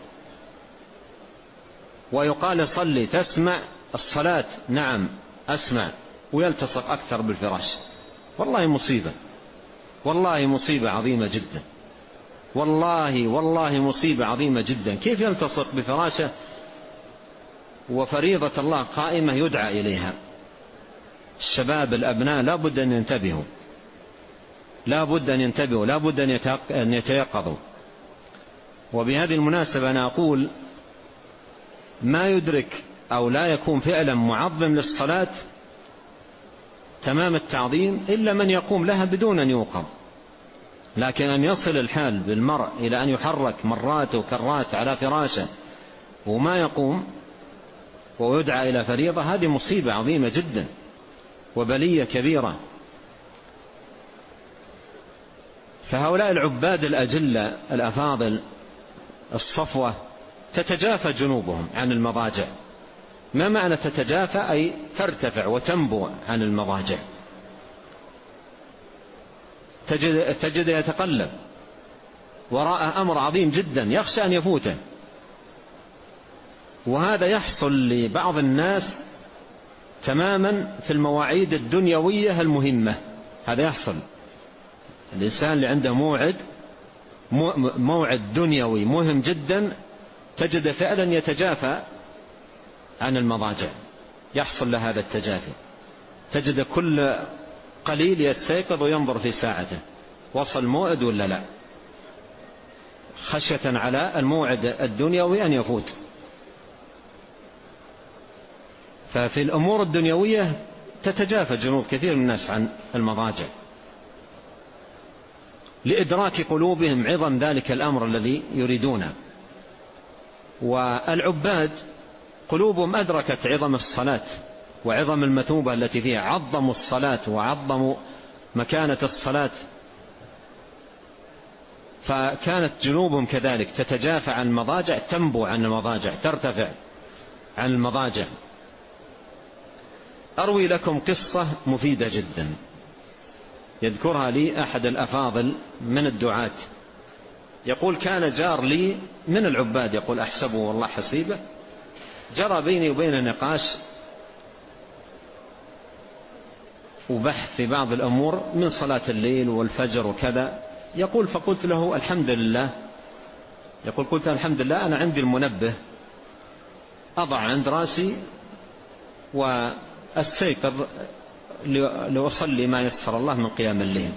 ويقال صلي، تسمع الصلاة؟ نعم أسمع، ويلتصق أكثر بالفراش. والله مصيبة، والله مصيبة عظيمة جدا، والله والله مصيبة عظيمة جدا. كيف يلتصق بفراشه وفريضة الله قائمة يدعى إليها؟ الشباب الأبناء لا بد أن ينتبهوا، لا بد أن ينتبهوا، لا بد أن يتيقظوا. وبهذه المناسبة أنا أقول ما يدرك أو لا يكون فعلا معظم للصلاة تمام التعظيم إلا من يقوم لها بدون أن يوقظ. لكن أن يصل الحال بالمرء إلى أن يحرك مرات وكرات على فراشه وما يقوم ويدعى إلى فريضة، هذه مصيبة عظيمة جدا وبلية كبيرة. فهؤلاء العباد الأجلة الأفاضل الصفوة تتجافى جنوبهم عن المضاجع. ما معنى تتجافى؟ أي ترتفع وتنبو عن المضاجع. تجد, تجد يتقلب وراء أمر عظيم جدا يخشى أن يفوته. وهذا يحصل لبعض الناس تماما في المواعيد الدنيوية المهمة. هذا يحصل الإنسان اللي عنده موعد موعد دنيوي مهم جدا تجد فعلا يتجافى عن المضاجع، يحصل له هذا التجافي. تجد كل قليل يستيقظ وينظر في ساعته وصل موعد ولا لا، خشية على الموعد الدنيوي أن يفوت. ففي الأمور الدنيوية تتجافى جنوب كثير من الناس عن المضاجع لإدراك قلوبهم عظم ذلك الأمر الذي يريدونه. والعباد قلوبهم أدركت عظم الصلاة وعظم المثوبة التي فيها، عظموا الصلاة وعظموا مكانة الصلاة، فكانت جنوبهم كذلك تتجافى عن المضاجع، تنبو عن المضاجع، ترتفع عن المضاجع. أروي لكم قصة مفيدة جدا يذكرها لي أحد الأفاضل من الدعاة. يقول كان جار لي من العباد، يقول أحسبه والله حسيبه، جرى بيني وبين نقاش وبحث في بعض الأمور من صلاة الليل والفجر وكذا. يقول فقلت له الحمد لله، يقول قلت الحمد لله أنا عندي المنبه أضع عند راسي وأستيقظ لأصلي ما يسر الله من قيام الليل.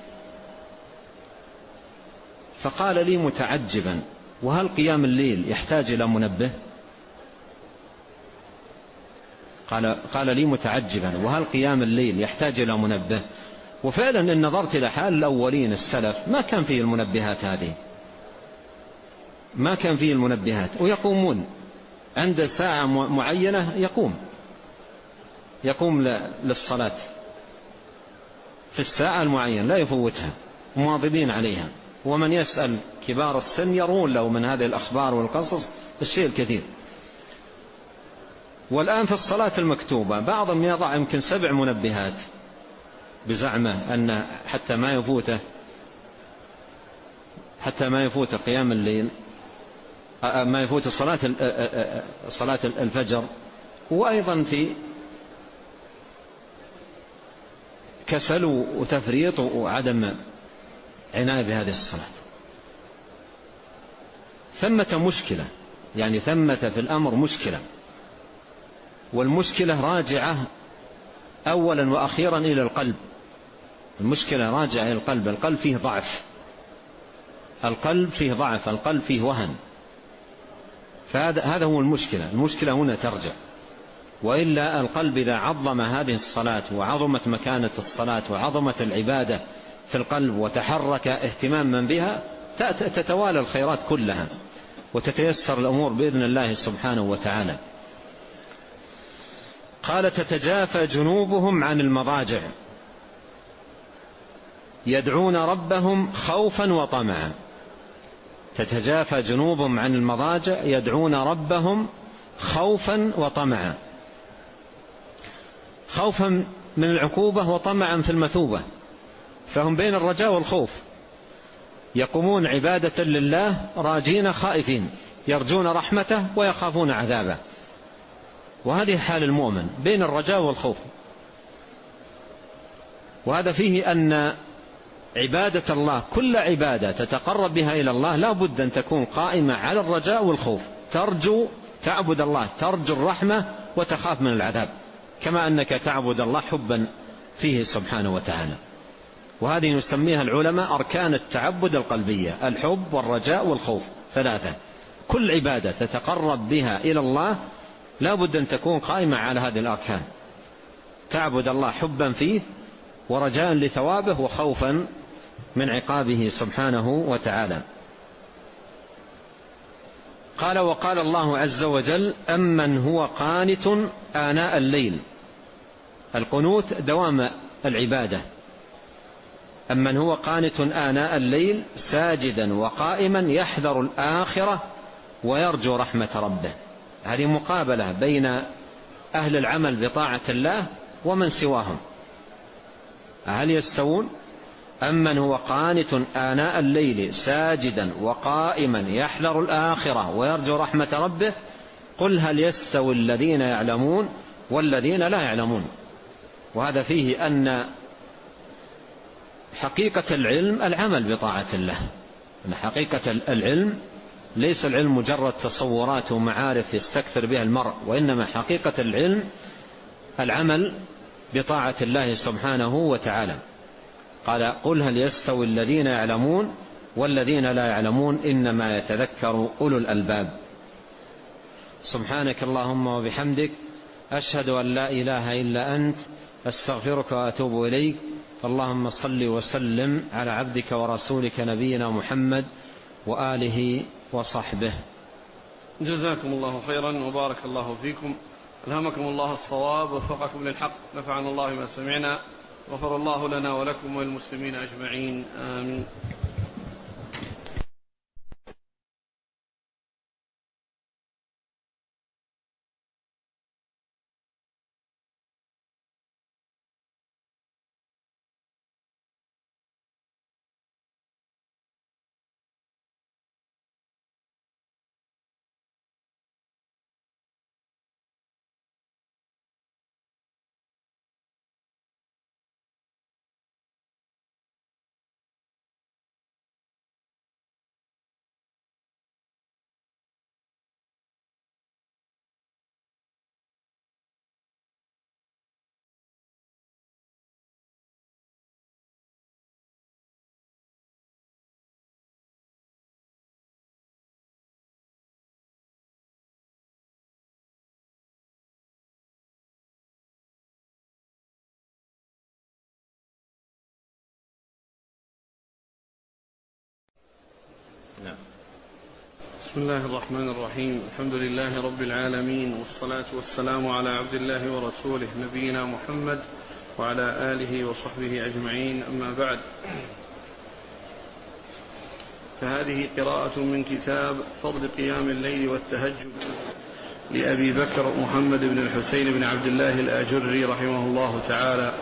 فقال لي متعجبا وهل قيام الليل يحتاج إلى منبه؟ قال, قال لي متعجبا وهل قيام الليل يحتاج إلى منبه؟ وفعلا إن نظرت إلى حال الأولين السلف ما كان فيه المنبهات هذه، ما كان فيه المنبهات، ويقومون عند ساعة معينة يقوم يقوم للصلاة في الساعة المعينة لا يفوتها، مواظبين عليها. ومن يسأل كبار السن يرون له من هذه الأخبار والقصص الشيء الكثير. والآن في الصلاة المكتوبة بعضهم يضع يمكن سبع منبهات بزعمه أن حتى ما يفوته حتى ما يفوت قيام الليل، ما يفوت صلاة صلاة الفجر. وأيضا في كسل وتفريط وعدم عناية بهذه الصلاة. ثمة مشكلة، يعني ثمة في الأمر مشكلة، والمشكلة راجعة أولا وأخيرا إلى القلب. المشكلة راجعة إلى القلب. القلب فيه ضعف، القلب فيه ضعف، القلب فيه وهن. فهذا هذا هو المشكلة. المشكلة هنا ترجع. وإلا القلب إذا عظم هذه الصلاة وعظمت مكانة الصلاة وعظمت العبادة في القلب وتحرك اهتماما بها تتوالى الخيرات كلها وتتيسر الأمور بإذن الله سبحانه وتعالى. قال تتجافى جنوبهم عن المضاجع يدعون ربهم خوفا وطمعا. تتجافى جنوبهم عن المضاجع يدعون ربهم خوفا وطمعا. خوفا من العقوبة وطمعا في المثوبة، فهم بين الرجاء والخوف، يقومون عبادة لله راجين خائفين، يرجون رحمته ويخافون عذابه. وهذه حال المؤمن بين الرجاء والخوف. وهذا فيه أن عبادة الله كل عبادة تتقرب بها إلى الله لا بد أن تكون قائمة على الرجاء والخوف، ترجو تعبد الله ترجو الرحمة وتخاف من العذاب، كما أنك تعبد الله حبا فيه سبحانه وتعالى. وهذه نسميها العلماء أركان التعبد القلبية: الحب والرجاء والخوف، ثلاثة. كل عبادة تتقرب بها إلى الله لا بد أن تكون قائمة على هذه الأركان، تعبد الله حبا فيه ورجاء لثوابه وخوفا من عقابه سبحانه وتعالى. قال: وقال الله عز وجل: أمن هو قانت آناء الليل. القنوت دوام العبادة. أمن هو قانت آناء الليل ساجدا وقائما يحذر الآخرة ويرجو رحمة ربه. هذه مقابلة بين أهل العمل بطاعة الله ومن سواهم. هل يستوون؟ أمن هو قانت آناء الليل ساجدا وقائما يحذر الآخرة ويرجو رحمة ربه قل هل يستوي الذين يعلمون والذين لا يعلمون. وهذا فيه أن حقيقة العلم العمل بطاعة الله. أن حقيقة العلم ليس العلم مجرد تصورات ومعارف يستكثر بها المرء، وإنما حقيقة العلم العمل بطاعة الله سبحانه وتعالى. قال: قل هل يستوي الذين يعلمون والذين لا يعلمون إنما يتذكر أولو الألباب. سبحانك اللهم وبحمدك، أشهد أن لا إله إلا أنت، أستغفرك وأتوب إليك. اللهم صل وسلم على عبدك ورسولك نبينا محمد وآله وصحبه. جزاكم الله خيرا وبارك الله فيكم، ألهمكم الله الصواب ووفقكم للحق، نفعنا الله ما سمعنا، غفر الله لنا ولكم وللمسلمين أجمعين، آمين. نعم. بسم الله الرحمن الرحيم، الحمد لله رب العالمين، والصلاة والسلام على عبد الله ورسوله نبينا محمد وعلى آله وصحبه أجمعين، أما بعد، فهذه قراءة من كتاب فضل قيام الليل والتهجد لأبي بكر محمد بن الحسين بن عبد الله الآجري رحمه الله تعالى.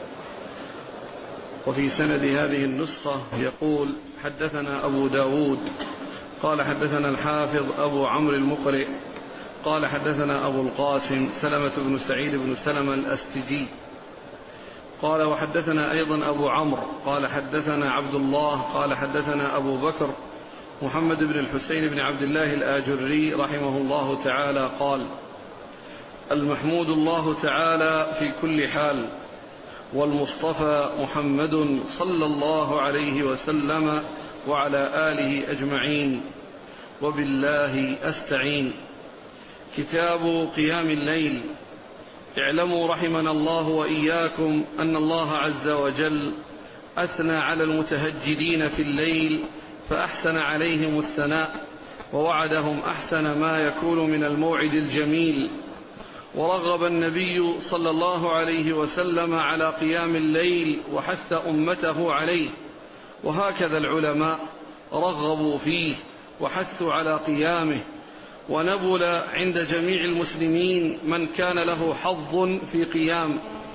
وفي سند هذه النسخة يقول: حدثنا أبو داود قال حدثنا الحافظ أبو عمرو المقرئ قال حدثنا أبو القاسم سلمة بن سعيد بن سلمة الأستجي قال: وحدثنا أيضا أبو عمرو قال حدثنا عبد الله قال حدثنا أبو بكر محمد بن الحسين بن عبد الله الآجري رحمه الله تعالى قال: المحمود الله تعالى في كل حال، والمصطفى محمد صلى الله عليه وسلم وعلى آله أجمعين، وبالله أستعين. كتاب قيام الليل. اعلموا رحمنا الله وإياكم أن الله عز وجل أثنى على المتهجدين في الليل فأحسن عليهم الثناء، ووعدهم أحسن ما يكون من الموعد الجميل، ورغب النبي صلى الله عليه وسلم على قيام الليل وحث أمته عليه، وهكذا العلماء رغبوا فيه وحثوا على قيامه. ونبل عند جميع المسلمين من كان له حظ في قيام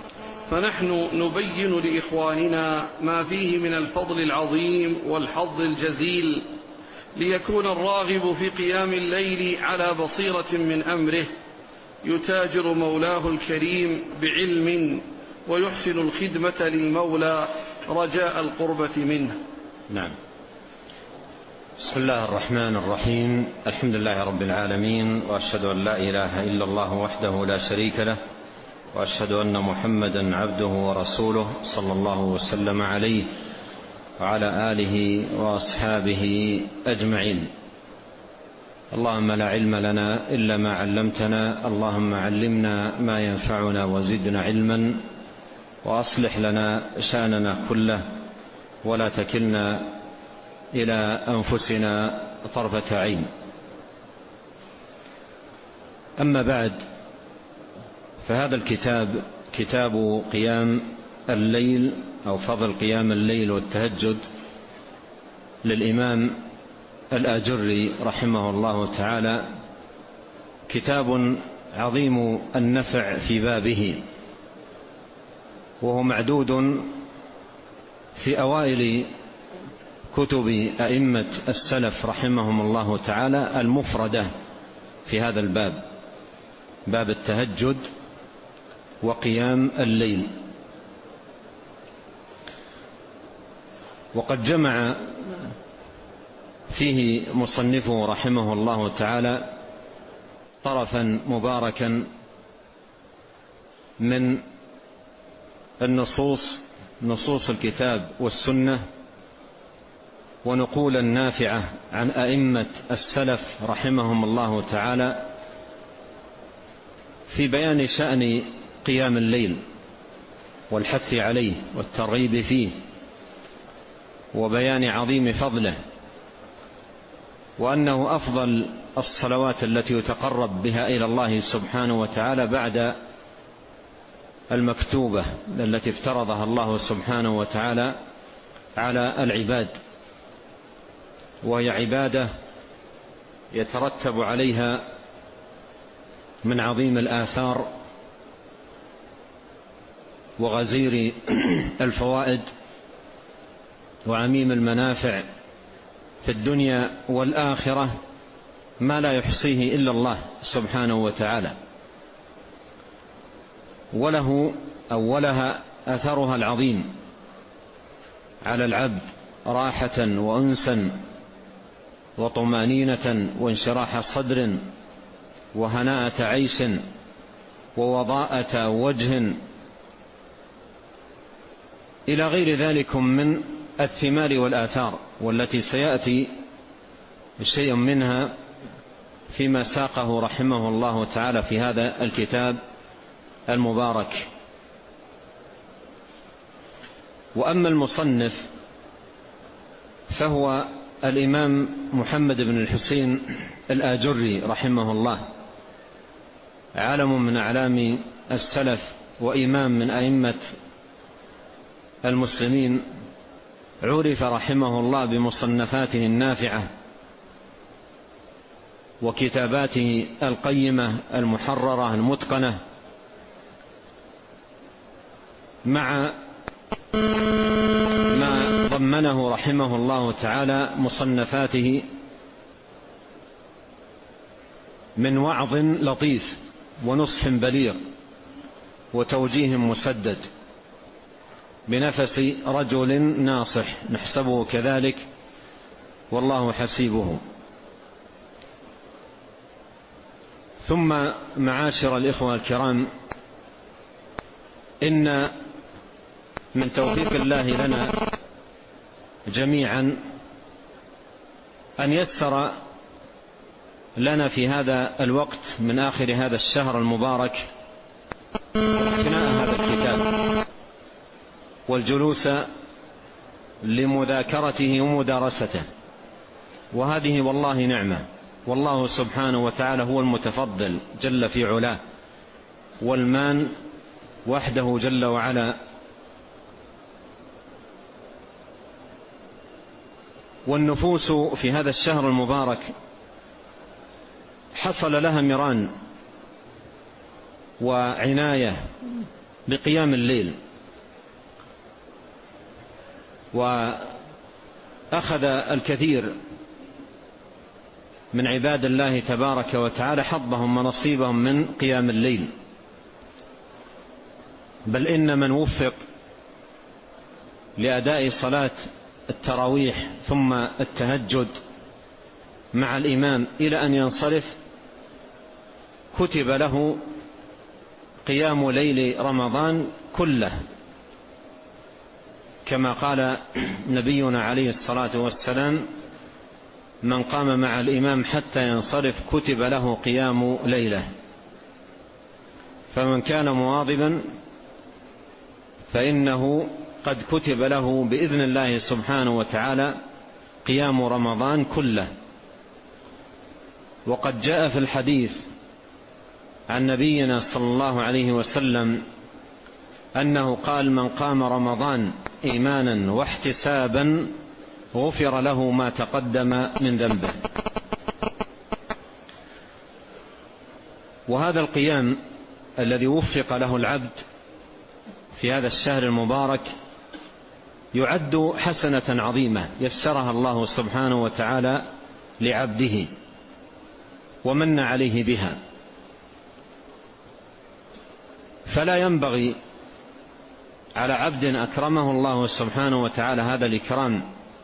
فنحن نبين لإخواننا ما فيه من الفضل العظيم والحظ الجزيل، ليكون الراغب في قيام الليل على بصيرة من أمره، يتاجر مولاه الكريم بعلم ويحسن الخدمة للمولى رجاء القربة منه. نعم. بسم الله الرحمن الرحيم. الحمد لله رب العالمين، وأشهد أن لا إله إلا الله وحده لا شريك له، وأشهد أن محمدا عبده ورسوله صلى الله وسلم عليه وعلى آله وأصحابه أجمعين. اللهم لا علم لنا إلا ما علمتنا، اللهم علمنا ما ينفعنا وزدنا علما، وأصلح لنا شأننا كله، ولا تكلنا إلى أنفسنا طرفة عين. أما بعد، فهذا الكتاب كتاب قيام الليل أو فضل قيام الليل والتهجد للإمام الآجري رحمه الله تعالى، كتاب عظيم النفع في بابه، وهو معدود في أوائل كتب أئمة السلف رحمهم الله تعالى المفردة في هذا الباب، باب التهجد وقيام الليل. وقد جمع فيه مصنفه رحمه الله تعالى طرفا مباركا من النصوص، نصوص الكتاب والسنة، ونقولا نافعة عن أئمة السلف رحمهم الله تعالى في بيان شأن قيام الليل والحث عليه والترغيب فيه، وبيان عظيم فضله، وأنه أفضل الصلوات التي يتقرب بها إلى الله سبحانه وتعالى بعد المكتوبة التي افترضها الله سبحانه وتعالى على العباد، وهي عبادة يترتب عليها من عظيم الآثار وغزير الفوائد وعميم المنافع في الدنيا والآخرة ما لا يحصيه إلا الله سبحانه وتعالى، وله أو ولها أثرها العظيم على العبد راحة وأنسا وطمأنينة وانشراح صدر وهناءة عيش ووضاءة وجه إلى غير ذلك من الثمار والآثار، والتي سيأتي شيء منها فيما ساقه رحمه الله تعالى في هذا الكتاب المبارك. وأما المصنف فهو الإمام محمد بن الحسين الآجري رحمه الله، عالم من أعلام السلف وإمام من أئمة المسلمين، عرف رحمه الله بمصنفاته النافعة وكتاباته القيمة المحررة المتقنة، مع ما ضمنه رحمه الله تعالى مصنفاته من وعظ لطيف ونصح بليغ وتوجيه مسدد بنفس رجل ناصح، نحسبه كذلك والله حسيبه. ثم معاشر الإخوة الكرام، إن من توفيق الله لنا جميعا أن يسر لنا في هذا الوقت من آخر هذا الشهر المبارك اقتناء هذا الكتاب والجلوس لمذاكرته ومدارسته، وهذه والله نعمة، والله سبحانه وتعالى هو المتفضل جل في علاه، والمان وحده جل وعلا. والنفوس في هذا الشهر المبارك حصل لها مران وعناية بقيام الليل، وأخذ الكثير من عباد الله تبارك وتعالى حظهم ونصيبهم من قيام الليل، بل إن من وفق لأداء صلاة التراويح ثم التهجد مع الإمام إلى أن ينصرف كتب له قيام ليل رمضان كله، كما قال نبينا عليه الصلاة والسلام: من قام مع الإمام حتى ينصرف كتب له قيام ليلة. فمن كان مواظبا فإنه قد كتب له بإذن الله سبحانه وتعالى قيام رمضان كله. وقد جاء في الحديث عن نبينا صلى الله عليه وسلم أنه قال: من قام رمضان إيمانا واحتسابا غفر له ما تقدم من ذنبه. وهذا القيام الذي وفق له العبد في هذا الشهر المبارك يعد حسنة عظيمة يسرها الله سبحانه وتعالى لعبده ومن عليه بها، فلا ينبغي على عبد أكرمه الله سبحانه وتعالى هذا الإكرام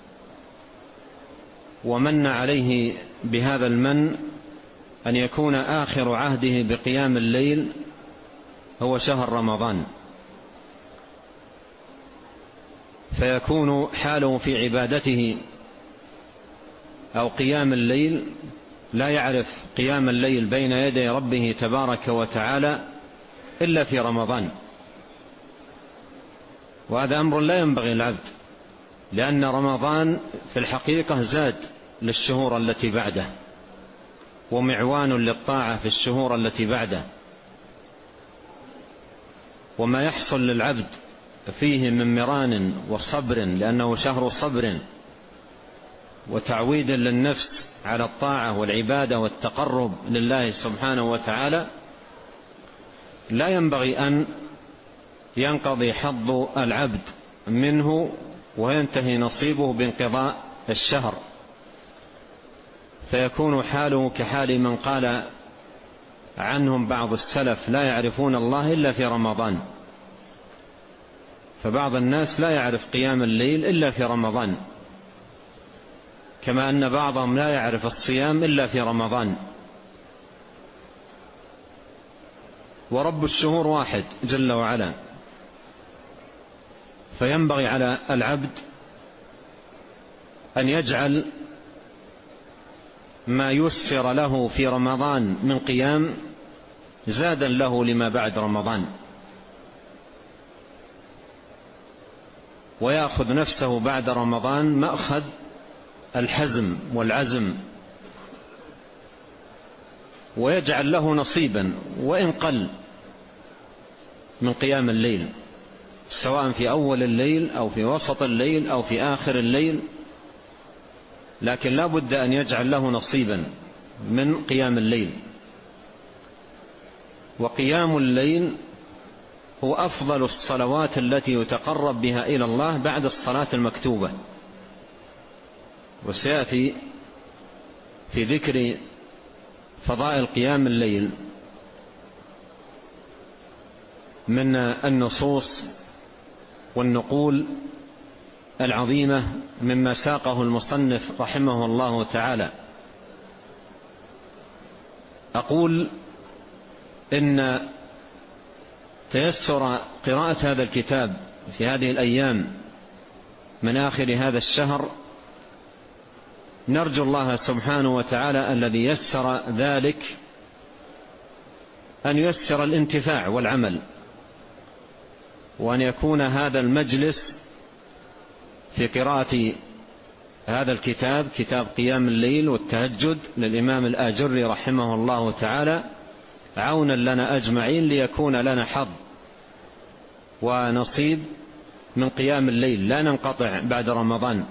ومن عليه بهذا المن أن يكون آخر عهده بقيام الليل هو شهر رمضان، فيكون حاله في عبادته أو قيام الليل لا يعرف قيام الليل بين يدي ربه تبارك وتعالى إلا في رمضان. وهذا أمر لا ينبغي العبد، لأن رمضان في الحقيقة زاد للشهور التي بعده ومعوان للطاعة في الشهور التي بعده، وما يحصل للعبد فيه من مران وصبر، لأنه شهر صبر وتعويد للنفس على الطاعة والعبادة والتقرب لله سبحانه وتعالى، لا ينبغي أن ينقضي حظ العبد منه وينتهي نصيبه بانقضاء الشهر، فيكون حاله كحال من قال عنهم بعض السلف: لا يعرفون الله إلا في رمضان. فبعض الناس لا يعرف قيام الليل إلا في رمضان، كما أن بعضهم لا يعرف الصيام إلا في رمضان. ورب الشهور واحد جل وعلا، فينبغي على العبد أن يجعل ما يسر له في رمضان من قيام زادا له لما بعد رمضان، ويأخذ نفسه بعد رمضان مأخذ الحزم والعزم، ويجعل له نصيبا وإن قل من قيام الليل، سواء في أول الليل أو في وسط الليل أو في آخر الليل، لكن لا بد أن يجعل له نصيبا من قيام الليل. وقيام الليل هو أفضل الصلوات التي يتقرب بها إلى الله بعد الصلاة المكتوبة، وسيأتي في ذكر فضائل قيام الليل من النصوص والنقول العظيمة مما ساقه المصنف رحمه الله تعالى. أقول إن تيسر قراءة هذا الكتاب في هذه الأيام من آخر هذا الشهر، نرجو الله سبحانه وتعالى الذي يسر ذلك أن ييسر الانتفاع والعمل، وأن يكون هذا المجلس في قراءة هذا الكتاب، كتاب قيام الليل والتهجد للإمام الآجري رحمه الله تعالى، عونا لنا أجمعين ليكون لنا حظ ونصيب من قيام الليل لا ننقطع بعد رمضان.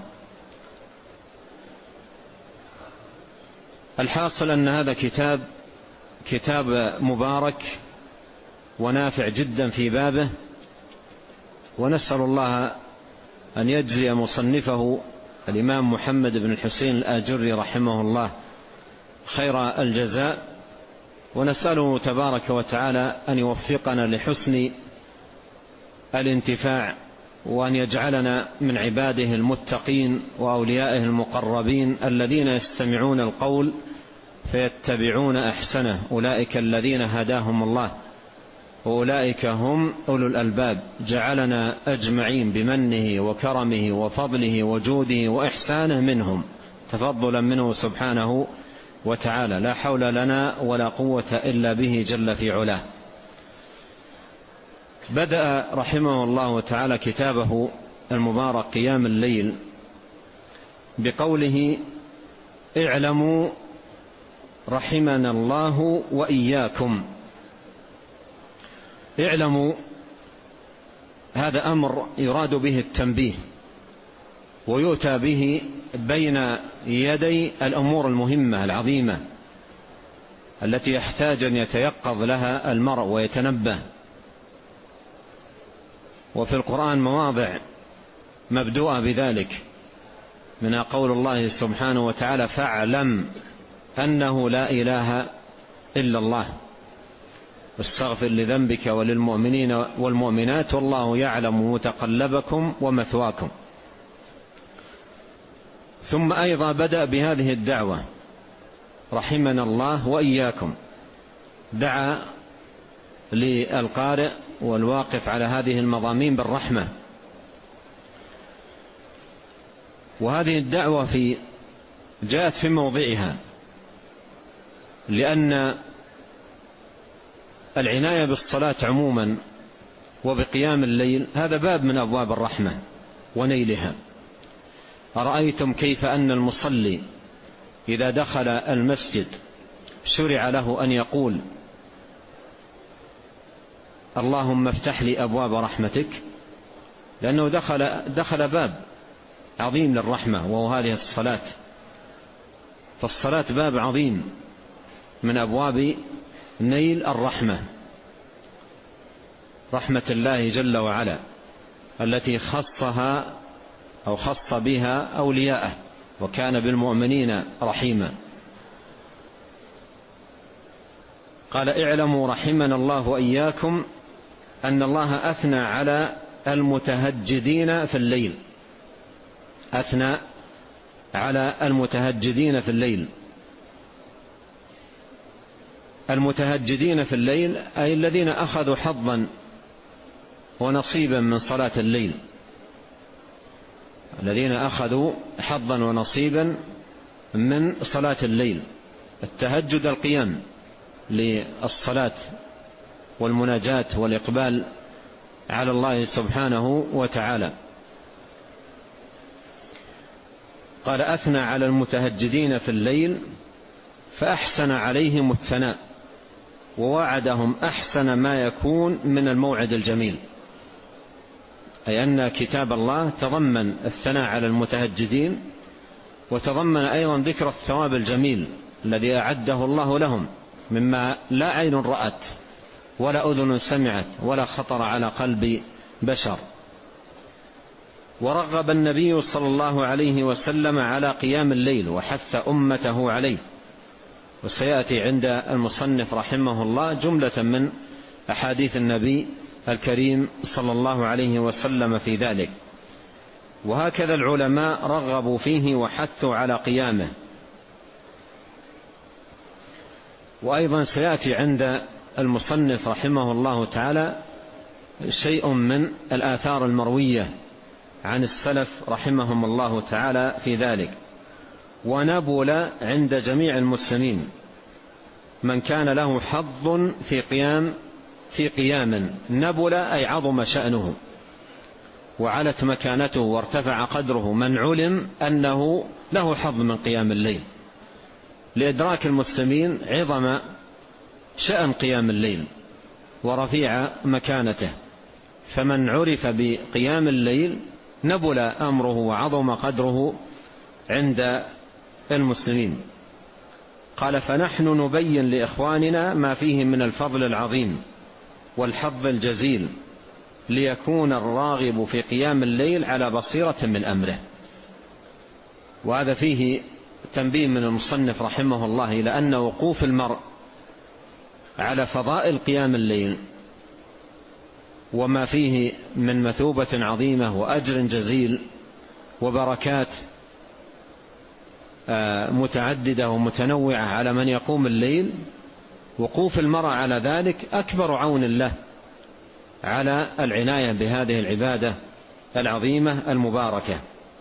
الحاصل أن هذا كتاب كتاب مبارك ونافع جدا في بابه، ونسأل الله أن يجزي مصنفه الإمام محمد بن الحسين الآجري رحمه الله خير الجزاء، ونسأله تبارك وتعالى أن يوفقنا لحسن الانتفاع، وأن يجعلنا من عباده المتقين وأوليائه المقربين الذين يستمعون القول فيتبعون أحسنه، أولئك الذين هداهم الله وأولئك هم أولو الألباب. جعلنا أجمعين بمنه وكرمه وفضله وجوده وإحسانه منهم، تفضلا منه سبحانه وتعالى، لا حول لنا ولا قوة إلا به جل في علاه. بدأ رحمه الله تعالى كتابه المبارك قيام الليل بقوله: اعلموا رحمنا الله وإياكم. اعلموا هذا أمر يراد به التنبيه، ويؤتى به بين يدي الأمور المهمة العظيمة التي يحتاج أن يتيقظ لها المرء ويتنبه. وفي القرآن مواضع مبدوءة بذلك، منها قول الله سبحانه وتعالى: فاعلم أنه لا إله إلا الله واستغفر لذنبك وللمؤمنين والمؤمنات والله يعلم متقلبكم ومثواكم. ثم أيضا بدأ بهذه الدعوة: رحمنا الله وإياكم. دعا للقارئ والواقف على هذه المضامين بالرحمة. وهذه الدعوة في جاءت في موضعها، لأن العناية بالصلاة عموما وبقيام الليل هذا باب من أبواب الرحمة ونيلها. أرأيتم كيف أن المصلي إذا دخل المسجد شرع له أن يقول: اللهم افتح لي أبواب رحمتك، لأنه دخل, دخل باب عظيم للرحمة وهو هذه الصلاة. فالصلاة باب عظيم من أبواب نيل الرحمة، رحمة الله جل وعلا التي خصها أو خص بها أولياءه، وكان بالمؤمنين رحيما. قال: اعلموا رحمنا الله وإياكم أن الله أثنى على المتهجدين في الليل. أثنى على المتهجدين في الليل. المتهجدين في الليل أي الذين أخذوا حظا ونصيبا من صلاة الليل، الذين أخذوا حظا ونصيبا من صلاة الليل. التهجد القيام للصلاة والمناجاة والإقبال على الله سبحانه وتعالى. قال: أثنى على المتهجدين في الليل فأحسن عليهم الثناء ووعدهم أحسن ما يكون من الموعد الجميل. أي أن كتاب الله تضمن الثناء على المتهجدين، وتضمن أيضا ذكر الثواب الجميل الذي أعده الله لهم مما لا عين رأت ولا أذن سمعت ولا خطر على قلب بشر. ورغب النبي صلى الله عليه وسلم على قيام الليل وحث أمته عليه. وسيأتي عند المصنف رحمه الله جملة من أحاديث النبي الكريم صلى الله عليه وسلم في ذلك. وهكذا العلماء رغبوا فيه وحثوا على قيامه. وأيضا سيأتي عند المصنف رحمه الله تعالى شيء من الآثار المروية عن السلف رحمهم الله تعالى في ذلك. ونبل عند جميع المسلمين من كان له حظ في قيام في قيام نبل أي عظم شأنه وعلت مكانته وارتفع قدره، من علم أنه له حظ من قيام الليل، لإدراك المسلمين عظم شأن قيام الليل ورفيع مكانته. فمن عرف بقيام الليل نبل أمره وعظم قدره عند المسلمين. قال: فنحن نبين لإخواننا ما فيه من الفضل العظيم والحظ الجزيل، ليكون الراغب في قيام الليل على بصيرة من أمره. وهذا فيه تنبيه من المصنف رحمه الله إلى أن وقوف المرء على فضائل قيام الليل وما فيه من مثوبة عظيمة وأجر جزيل وبركات متعددة ومتنوعة على من يقوم الليل، وقوف المرء على ذلك أكبر عون له على العناية بهذه العبادة العظيمة المباركة.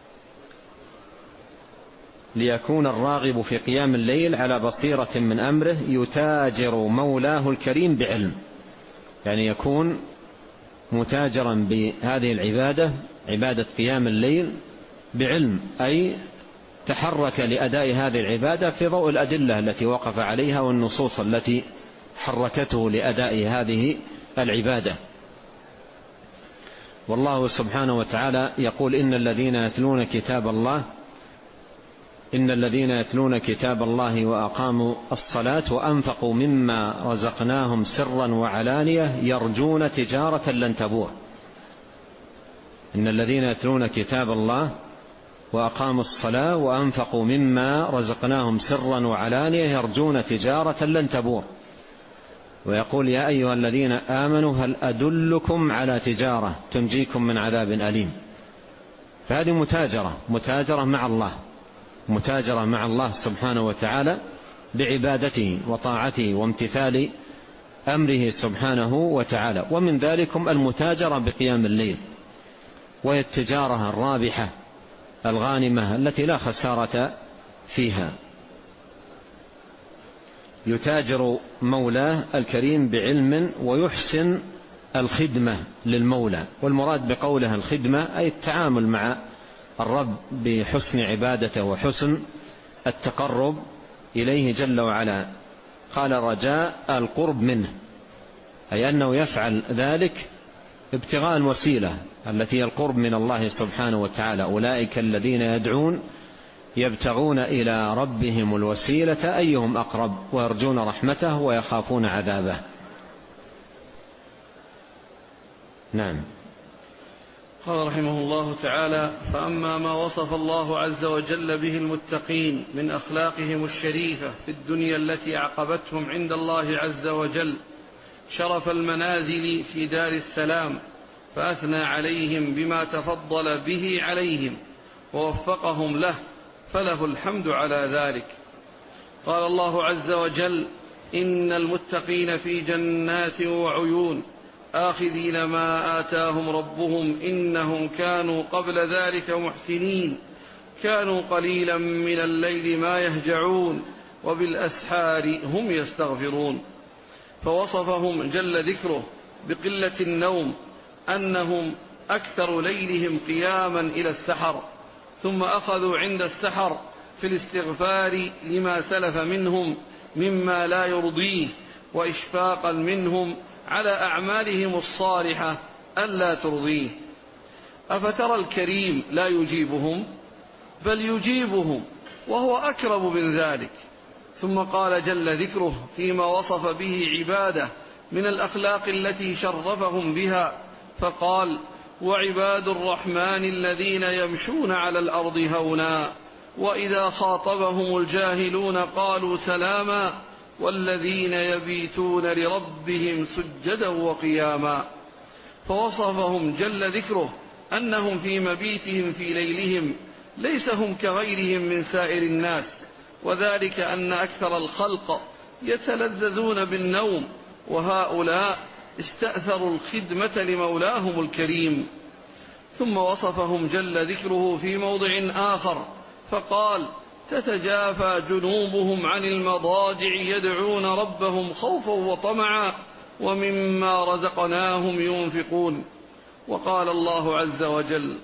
ليكون الراغب في قيام الليل على بصيرة من أمره يتاجر مولاه الكريم بعلم، يعني يكون متاجرا بهذه العبادة، عبادة قيام الليل، بعلم، أي تحرك لأداء هذه العبادة في ضوء الأدلة التي وقف عليها والنصوص التي حركته لأداء هذه العبادة. والله سبحانه وتعالى يقول: إن الذين يتلون كتاب الله إن الذين يتلون كتاب الله وأقاموا الصلاة وأنفقوا مما رزقناهم سرا وعلانية يرجون تجارة لن تبور. إن الذين يتلون كتاب الله وأقاموا الصلاة وأنفقوا مما رزقناهم سرا وعلانية يرجون تجارة لن تبور. ويقول: يا أيها الذين آمنوا هل أدلكم على تجارة تنجيكم من عذاب أليم. فهذه متاجرة متاجرة مع الله، متاجرة مع الله سبحانه وتعالى بعبادته وطاعته وامتثال أمره سبحانه وتعالى. ومن ذلكم المتاجرة بقيام الليل، وهي التجارة الرابحة الغانمة التي لا خسارة فيها. يتاجر مولاه الكريم بعلم ويحسن الخدمة للمولى. والمراد بقوله الخدمة أي التعامل مع الرب بحسن عبادته وحسن التقرب إليه جل وعلا. قال: رجاء القرب منه، أي أنه يفعل ذلك ابتغاء الوسيلة التي هي القرب من الله سبحانه وتعالى. أولئك الذين يدعون يبتغون إلى ربهم الوسيلة أيهم أقرب ويرجون رحمته ويخافون عذابه. نعم. قال رحمه الله تعالى: فأما ما وصف الله عز وجل به المتقين من أخلاقهم الشريفة في الدنيا التي أعقبتهم عند الله عز وجل شرف المنازل في دار السلام، فأثنى عليهم بما تفضل به عليهم ووفقهم له، فله الحمد على ذلك. قال الله عز وجل: إن المتقين في جنات وعيون آخذين ما آتاهم ربهم إنهم كانوا قبل ذلك محسنين، كانوا قليلا من الليل ما يهجعون وبالأسحار هم يستغفرون. فوصفهم جل ذكره بقلة النوم، أنهم أكثر ليلهم قياما إلى السحر، ثم أخذوا عند السحر في الاستغفار لما سلف منهم مما لا يرضيه، وإشفاقا منهم على أعمالهم الصالحة ألا ترضيه. أفترى الكريم لا يجيبهم؟ بل يجيبهم وهو أكرم من ذلك. ثم قال جل ذكره فيما وصف به عباده من الأخلاق التي شرفهم بها، فقال: وعباد الرحمن الذين يمشون على الأرض هونا وإذا خاطبهم الجاهلون قالوا سلاما والذين يبيتون لربهم سجدا وقياما. فوصفهم جل ذكره أنهم في مبيتهم في ليلهم ليس هم كغيرهم من سائر الناس، وذلك أن أكثر الخلق يتلذذون بالنوم، وهؤلاء استأثروا الخدمة لمولاهم الكريم. ثم وصفهم جل ذكره في موضع آخر فقال: تتجافى جنوبهم عن المضاجع يدعون ربهم خوفا وطمعا ومما رزقناهم ينفقون. وقال الله عز وجل: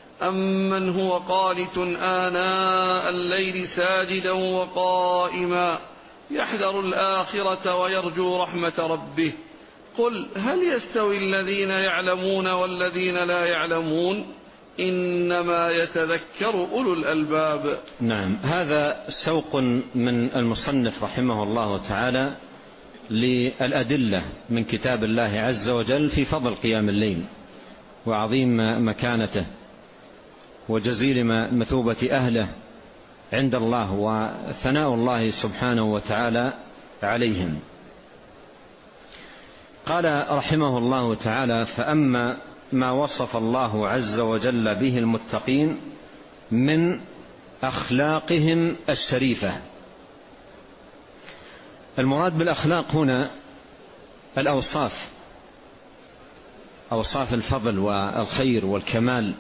أمن هو قانت آناء الليل ساجدا وقائما يحذر الآخرة ويرجو رحمة ربه قل هل يستوي الذين يعلمون والذين لا يعلمون إنما يتذكر أولو الألباب. نعم، هذا سوق من المصنف رحمه الله تعالى للأدلة من كتاب الله عز وجل في فضل قيام الليل وعظيم مكانته وجزيل مثوبة أهله عند الله وثناء الله سبحانه وتعالى عليهم. قال رحمه الله تعالى: فأما ما وصف الله عز وجل به المتقين من أخلاقهم الشريفة. المراد بالأخلاق هنا الأوصاف، أوصاف الفضل والخير والكمال،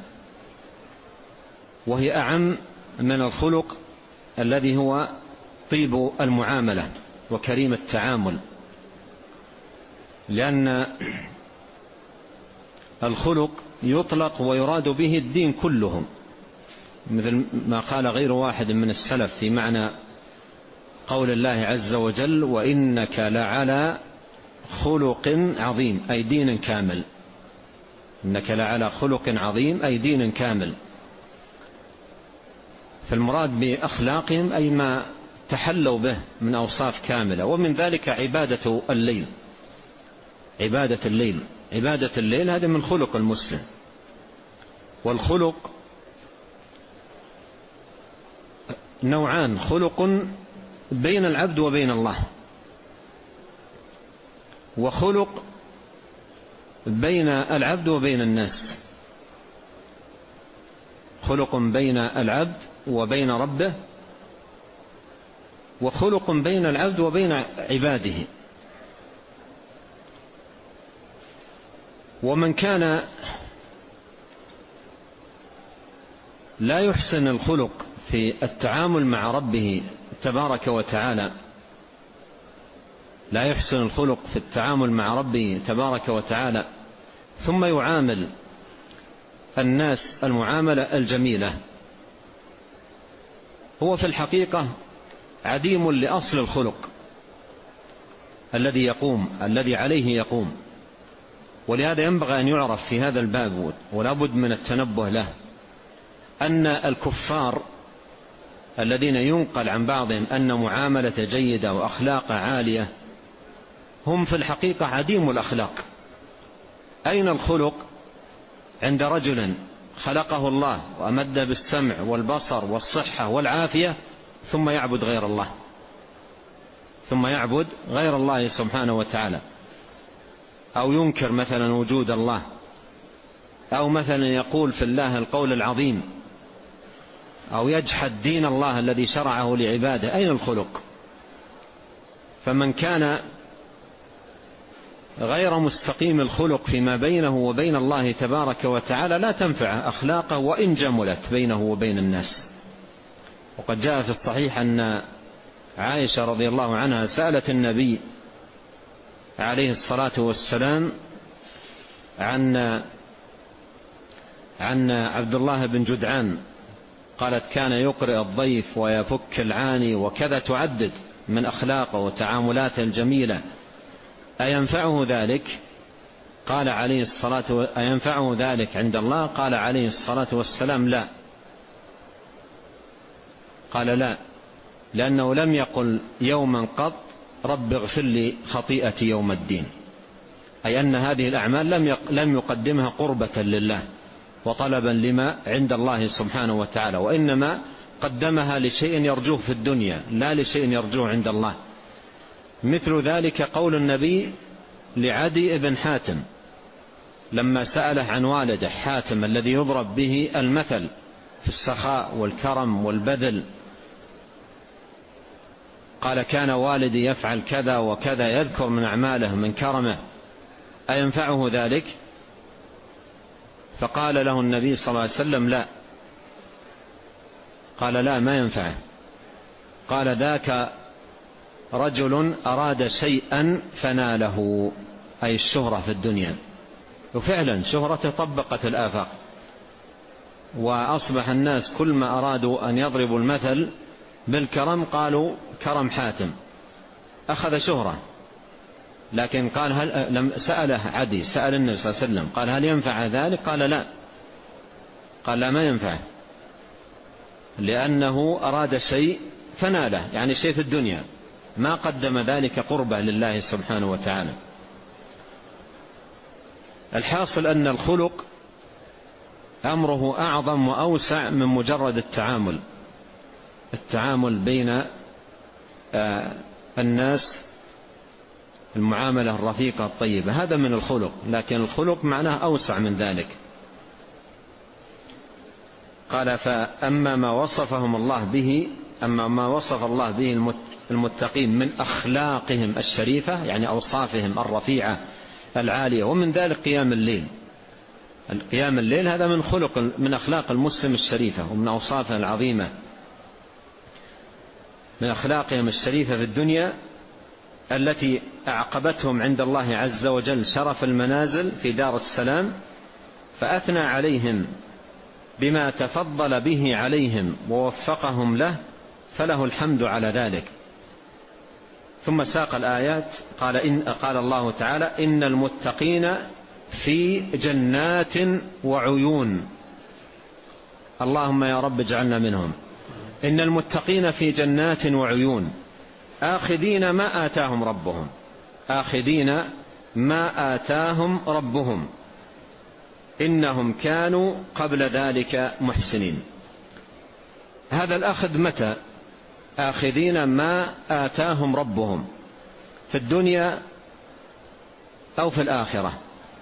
وهي أعم من الخلق الذي هو طيب المعاملة وكريم التعامل، لأن الخلق يطلق ويراد به الدين كله، مثل ما قال غير واحد من السلف في معنى قول الله عز وجل: وإنك لعلى خلق عظيم، أي دين كامل. إنك لعلى خلق عظيم أي دين كامل. فالمراد بأخلاقهم أي ما تحلوا به من أوصاف كاملة، ومن ذلك عبادة الليل. عبادة الليل عبادة الليل هذا من خلق المسلم. والخلق نوعان: خلق بين العبد وبين الله، وخلق بين العبد وبين الناس. خلق بين العبد وبين ربه، وخلق بين العبد وبين عباده. ومن كان لا يحسن الخلق في التعامل مع ربه تبارك وتعالى، لا يحسن الخلق في التعامل مع ربه تبارك وتعالى ثم يعامل الناس المعاملة الجميلة، هو في الحقيقة عديم لأصل الخلق الذي يقوم الذي عليه يقوم. ولهذا ينبغي أن يعرف في هذا الباب، ولا بد من التنبه له، أن الكفار الذين ينقل عن بعضهم أن معاملة جيدة وأخلاق عالية هم في الحقيقة عديم الأخلاق. أين الخلق عند رجل خلقه الله وأمد بالسمع والبصر والصحة والعافية ثم يعبد غير الله ثم يعبد غير الله سبحانه وتعالى، أو ينكر مثلا وجود الله، أو مثلا يقول في الله القول العظيم، أو يجحد دين الله الذي شرعه لعباده؟ أين الخلق؟ فمن كان غير مستقيم الخلق فيما بينه وبين الله تبارك وتعالى لا تنفع أخلاقه وإن جملت بينه وبين الناس. وقد جاء في الصحيح أن عائشة رضي الله عنها سألت النبي عليه الصلاة والسلام عن عن عبد الله بن جدعان، قالت: كان يقرئ الضيف ويفك العاني وكذا، تعدد من أخلاقه وتعاملاته الجميلة، أينفعه ذلك؟ قال عليه الصلاة أينفعه ذلك عند الله؟ قال عليه الصلاة والسلام: لا. قال: لا، لأنه لم يقل يوما قط رب اغفر لي خطيئتي يوم الدين، أي أن هذه الأعمال لم لم يقدمها قربة لله وطلبا لما عند الله سبحانه وتعالى، وإنما قدمها لشيء يرجوه في الدنيا لا لشيء يرجوه عند الله. مثل ذلك قول النبي لعدي بن حاتم لما سأله عن والده حاتم الذي يضرب به المثل في السخاء والكرم والبذل، قال: كان والدي يفعل كذا وكذا، يذكر من أعماله من كرمه، أينفعه ذلك؟ فقال له النبي صلى الله عليه وسلم: لا. قال: لا، ما ينفعه. قال: ذاك رجل أراد شيئا فناله، أي الشهرة في الدنيا. وفعلا شهرته طبقت الآفاق، وأصبح الناس كل ما أرادوا أن يضربوا المثل بالكرم قالوا كرم حاتم، أخذ شهرة. لكن قال هل لم سأله عدي سأل النبي صلى الله عليه وسلم قال: هل ينفع ذلك؟ قال: لا. قال: لا، ما ينفع، لأنه أراد شيء فناله، يعني شيء في الدنيا، ما قدم ذلك قربة لله سبحانه وتعالى. الحاصل أن الخلق أمره أعظم وأوسع من مجرد التعامل التعامل بين الناس، المعاملة الرفيقة الطيبة، هذا من الخلق، لكن الخلق معناه أوسع من ذلك. قال: فأما ما وصفهم الله به أما ما وصف الله به المتقين من أخلاقهم الشريفة، يعني أوصافهم الرفيعة العالية، ومن ذلك قيام الليل. قيام الليل هذا من خلق من أخلاق المسلم الشريفة ومن أوصافه العظيمة، من أخلاقهم الشريفة في الدنيا التي أعقبتهم عند الله عز وجل شرف المنازل في دار السلام، فأثنى عليهم بما تفضل به عليهم ووفقهم له، فله الحمد على ذلك. ثم ساق الآيات، قال, إن قال الله تعالى: إن المتقين في جنات وعيون. اللهم يا رب اجعلنا منهم. إن المتقين في جنات وعيون آخذين ما آتاهم ربهم آخذين ما آتاهم ربهم إنهم كانوا قبل ذلك محسنين. هذا الأخذ متى؟ آخذين ما آتاهم ربهم، في الدنيا أو في الآخرة؟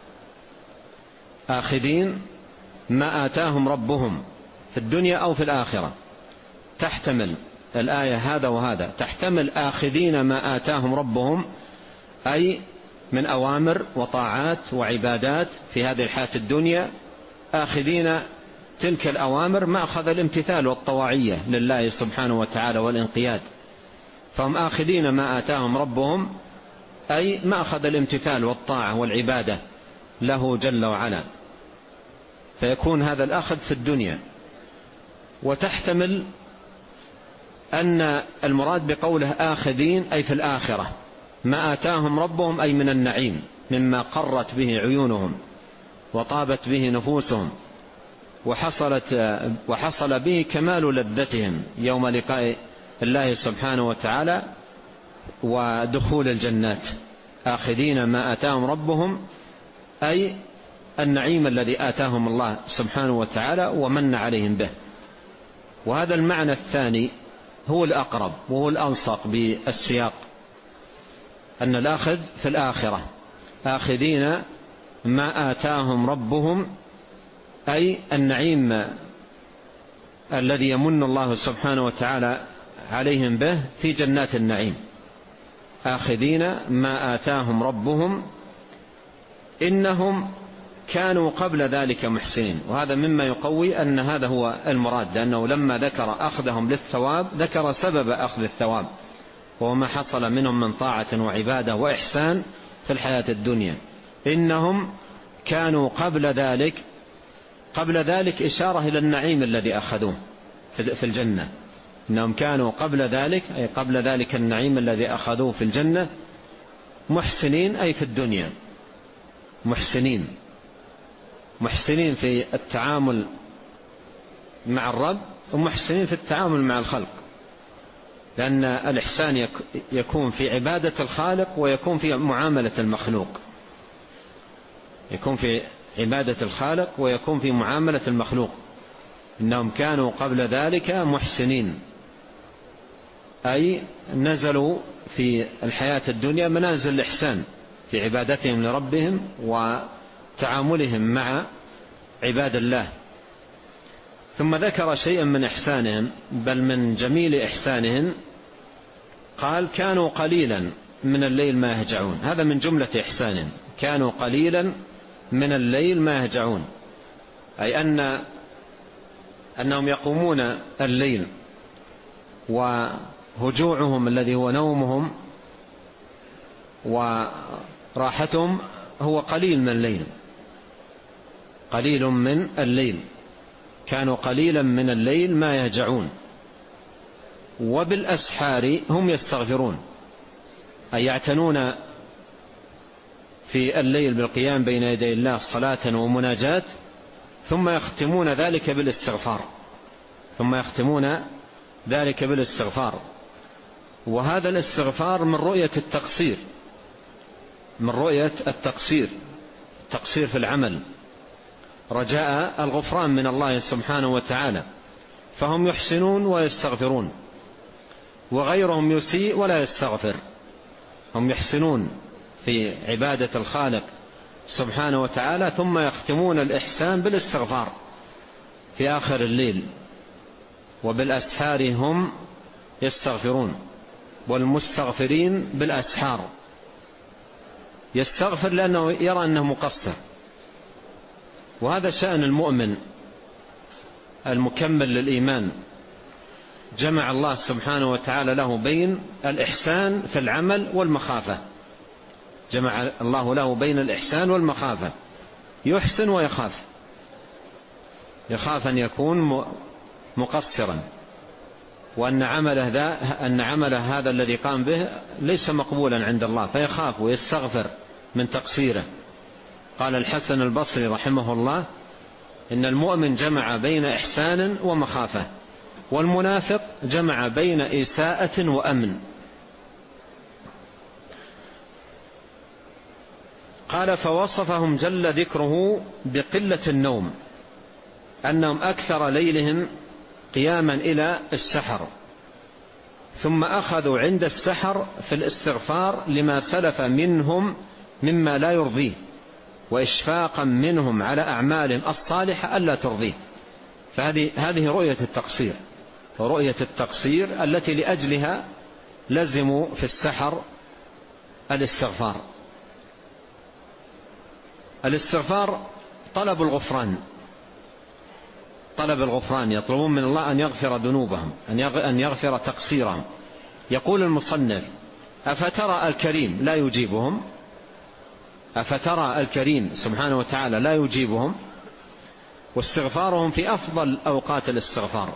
آخذين ما آتاهم ربهم في الدنيا أو في الآخرة، تحتمل الآية هذا وهذا. تحتمل آخذين ما آتاهم ربهم أي من أوامر وطاعات وعبادات في هذه الحياة الدنيا، آخذين تلك الأوامر مأخذ الامتثال والطواعية لله سبحانه وتعالى والانقياد، فهم آخذين ما آتاهم ربهم أي مأخذ الامتثال والطاعة والعبادة له جل وعلا، فيكون هذا الأخذ في الدنيا. وتحتمل أن المراد بقوله آخذين أي في الآخرة، ما آتاهم ربهم أي من النعيم مما قرت به عيونهم وطابت به نفوسهم وحصلت وحصل به كمال لذتهم يوم لقاء الله سبحانه وتعالى ودخول الجنات. آخذين ما آتاهم ربهم أي النعيم الذي آتاهم الله سبحانه وتعالى ومن عليهم به. وهذا المعنى الثاني هو الأقرب وهو الألصق بالسياق، أن الأخذ في الآخرة، آخذين ما آتاهم ربهم أي النعيم الذي يمن الله سبحانه وتعالى عليهم به في جنات النعيم. آخذين ما آتاهم ربهم إنهم كانوا قبل ذلك محسنين. وهذا مما يقوي أن هذا هو المراد، لأنه لما ذكر أخذهم للثواب ذكر سبب أخذ الثواب، وهو ما حصل منهم من طاعة وعبادة وإحسان في الحياة الدنيا. إنهم كانوا قبل ذلك قبل ذلك إشارة إلى النعيم الذي أخذوه في الجنة. إنهم كانوا قبل ذلك أي قبل ذلك النعيم الذي أخذوه في الجنة محسنين أي في الدنيا، محسنين محسنين في التعامل مع الرب ومحسنين في التعامل مع الخلق، لأن الإحسان يكون في عبادة الخالق ويكون في معاملة المخلوق، يكون في عبادة الخالق ويكون في معاملة المخلوق. إنهم كانوا قبل ذلك محسنين أي نزلوا في الحياة الدنيا منازل الإحسان في عبادتهم لربهم وتعاملهم مع عباد الله. ثم ذكر شيئا من إحسانهم، بل من جميل إحسانهم، قال: كانوا قليلا من الليل ما يهجعون. هذا من جملة إحسانهم، كانوا قليلا من الليل ما يهجعون، أي أن أنهم يقومون الليل وهجوعهم الذي هو نومهم وراحتهم هو قليل من الليل، قليل من الليل. كانوا قليلا من الليل ما يهجعون، وبالأسحار هم يستغفرون، أي يعتنون في الليل بالقيام بين يدي الله صلاة ومناجاة، ثم يختمون ذلك بالاستغفار ثم يختمون ذلك بالاستغفار وهذا الاستغفار من رؤية التقصير، من رؤية التقصير تقصير في العمل، رجاء الغفران من الله سبحانه وتعالى، فهم يحسنون ويستغفرون، وغيرهم يسيء ولا يستغفر. هم يحسنون في عبادة الخالق سبحانه وتعالى، ثم يختمون الإحسان بالاستغفار في آخر الليل، وبالأسحار هم يستغفرون، والمستغفرين بالأسحار. يستغفر لأنه يرى أنه مقصر، وهذا شأن المؤمن المكمل للإيمان. جمع الله سبحانه وتعالى له بين الإحسان في العمل والمخافة، جمع الله له بين الإحسان والمخافة، يحسن ويخاف، يخاف أن يكون مقصرا، وأن عمله, أن عمله هذا الذي قام به ليس مقبولا عند الله، فيخاف ويستغفر من تقصيره. قال الحسن البصري رحمه الله: إن المؤمن جمع بين إحسان ومخافة، والمنافق جمع بين إساءة وأمن. قال: فوصفهم جل ذكره بقلة النوم، أنهم أكثر ليلهم قياما إلى السحر، ثم أخذوا عند السحر في الاستغفار لما سلف منهم مما لا يرضيه، وإشفاقا منهم على أعمالهم الصالحة ألا ترضيه. فهذه هذه رؤية التقصير، ورؤية التقصير التي لأجلها لزموا في السحر الاستغفار. الاستغفار طلب الغفران، طلب الغفران، يطلبون من الله أن يغفر ذنوبهم، أن يغفر تقصيرهم. يقول المصنف: أفترى الكريم لا يجيبهم؟ أفترى الكريم سبحانه وتعالى لا يجيبهم؟ واستغفارهم في أفضل أوقات الاستغفار،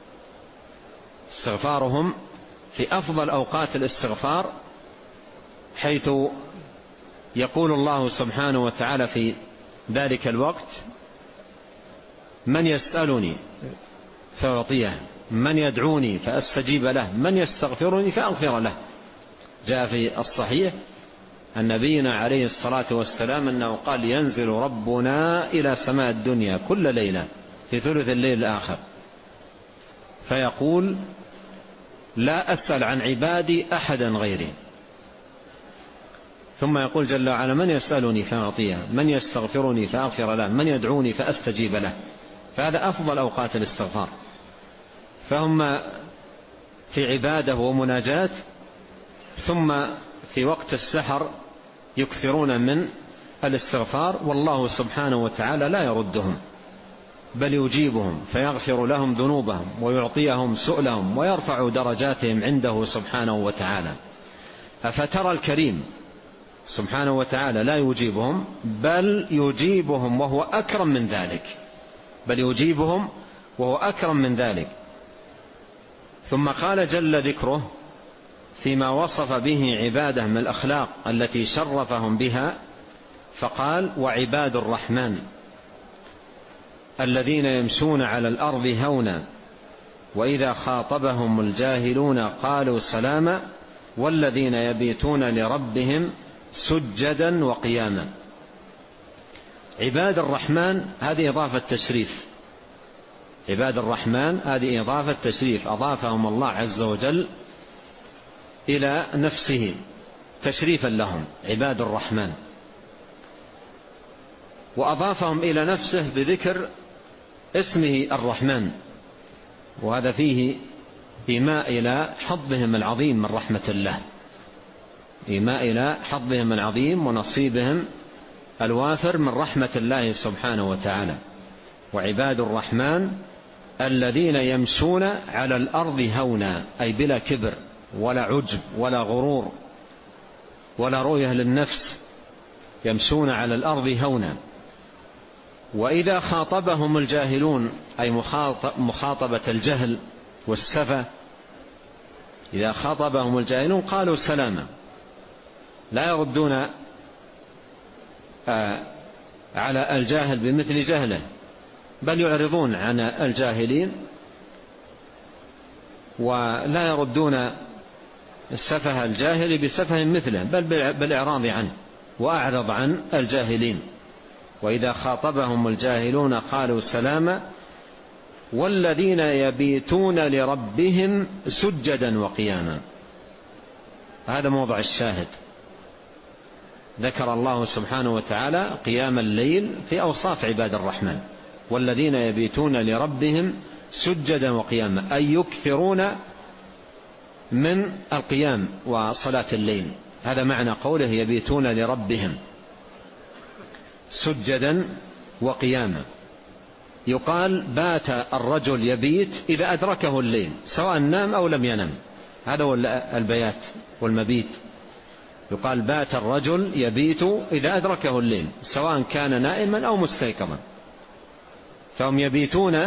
استغفارهم في أفضل أوقات الاستغفار، حيث يقول الله سبحانه وتعالى في ذلك الوقت: من يسألني فأعطيه، من يدعوني فأستجيب له، من يستغفرني فأغفر له. جاء في الصحيح عن نبينا عليه الصلاة والسلام أنه قال: ينزل ربنا إلى سماء الدنيا كل ليلة في ثلث الليل الآخر، فيقول: لا أسأل عن عبادي أحدا غيري. ثم يقول جل وعلا: من يسألني فأعطيه، من يستغفرني فأغفر له، من يدعوني فأستجيب له. فهذا أفضل أوقات الاستغفار، فهم في عبادة ومناجاة، ثم في وقت السحر يكثرون من الاستغفار، والله سبحانه وتعالى لا يردهم، بل يجيبهم فيغفر لهم ذنوبهم ويعطيهم سؤلهم ويرفع درجاتهم عنده سبحانه وتعالى. أفترى الكريم سبحانه وتعالى لا يجيبهم، بل يجيبهم وهو أكرم من ذلك، بل يجيبهم وهو أكرم من ذلك. ثم قال جل ذكره فيما وصف به عباده من الأخلاق التي شرفهم بها، فقال: وعباد الرحمن الذين يمشون على الأرض هونا وإذا خاطبهم الجاهلون قالوا سلاما والذين يبيتون لربهم سجدا وقياما. عباد الرحمن هذه إضافة تشريف، عباد الرحمن هذه إضافة تشريف، أضافهم الله عز وجل إلى نفسه تشريفا لهم، عباد الرحمن، وأضافهم إلى نفسه بذكر اسمه الرحمن، وهذا فيه إيماء إلى حظهم العظيم من رحمة الله، إيماء إلى حظهم العظيم ونصيبهم الوافر من رحمة الله سبحانه وتعالى. وعباد الرحمن الذين يمشون على الأرض هونا، أي بلا كبر ولا عجب ولا غرور ولا رؤية للنفس، يمشون على الأرض هونا. وإذا خاطبهم الجاهلون، أي مخاطبة الجهل والسفة، إذا خاطبهم الجاهلون قالوا سلاما، لا يردون على الجاهل بمثل جهله، بل يعرضون عن الجاهلين ولا يردون سفه الجاهل بسفه مثله، بل بالإعراض عنه، وأعرض عن الجاهلين. وإذا خاطبهم الجاهلون قالوا سلاما والذين يبيتون لربهم سجدا وقياما. هذا موضع الشاهد. ذكر الله سبحانه وتعالى قيام الليل في أوصاف عباد الرحمن، والذين يبيتون لربهم سجدا وقياما، أي يكثرون من القيام وصلاة الليل. هذا معنى قوله يبيتون لربهم سجدا وقياما. يقال بات الرجل يبيت إذا أدركه الليل سواء نام أو لم ينم، هذا هو البيات والمبيت. يقال بات الرجل يبيت إذا أدركه الليل سواء كان نائما أو مستيقظا. فهم يبيتون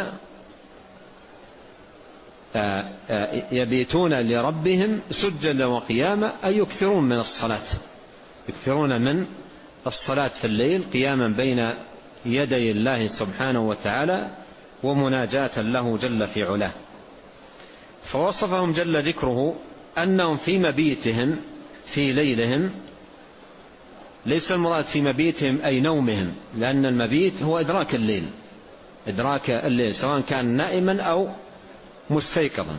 يبيتون لربهم سجدا وقياما، أي يكثرون من الصلاة، يكثرون من الصلاة في الليل قياما بين يدي الله سبحانه وتعالى ومناجاة له جل في علاه. فوصفهم جل ذكره أنهم في مبيتهم في ليلهم، ليس المراد في مبيتهم أي نومهم، لأن المبيت هو إدراك الليل، إدراك الليل سواء كان نائما أو مستيقظا.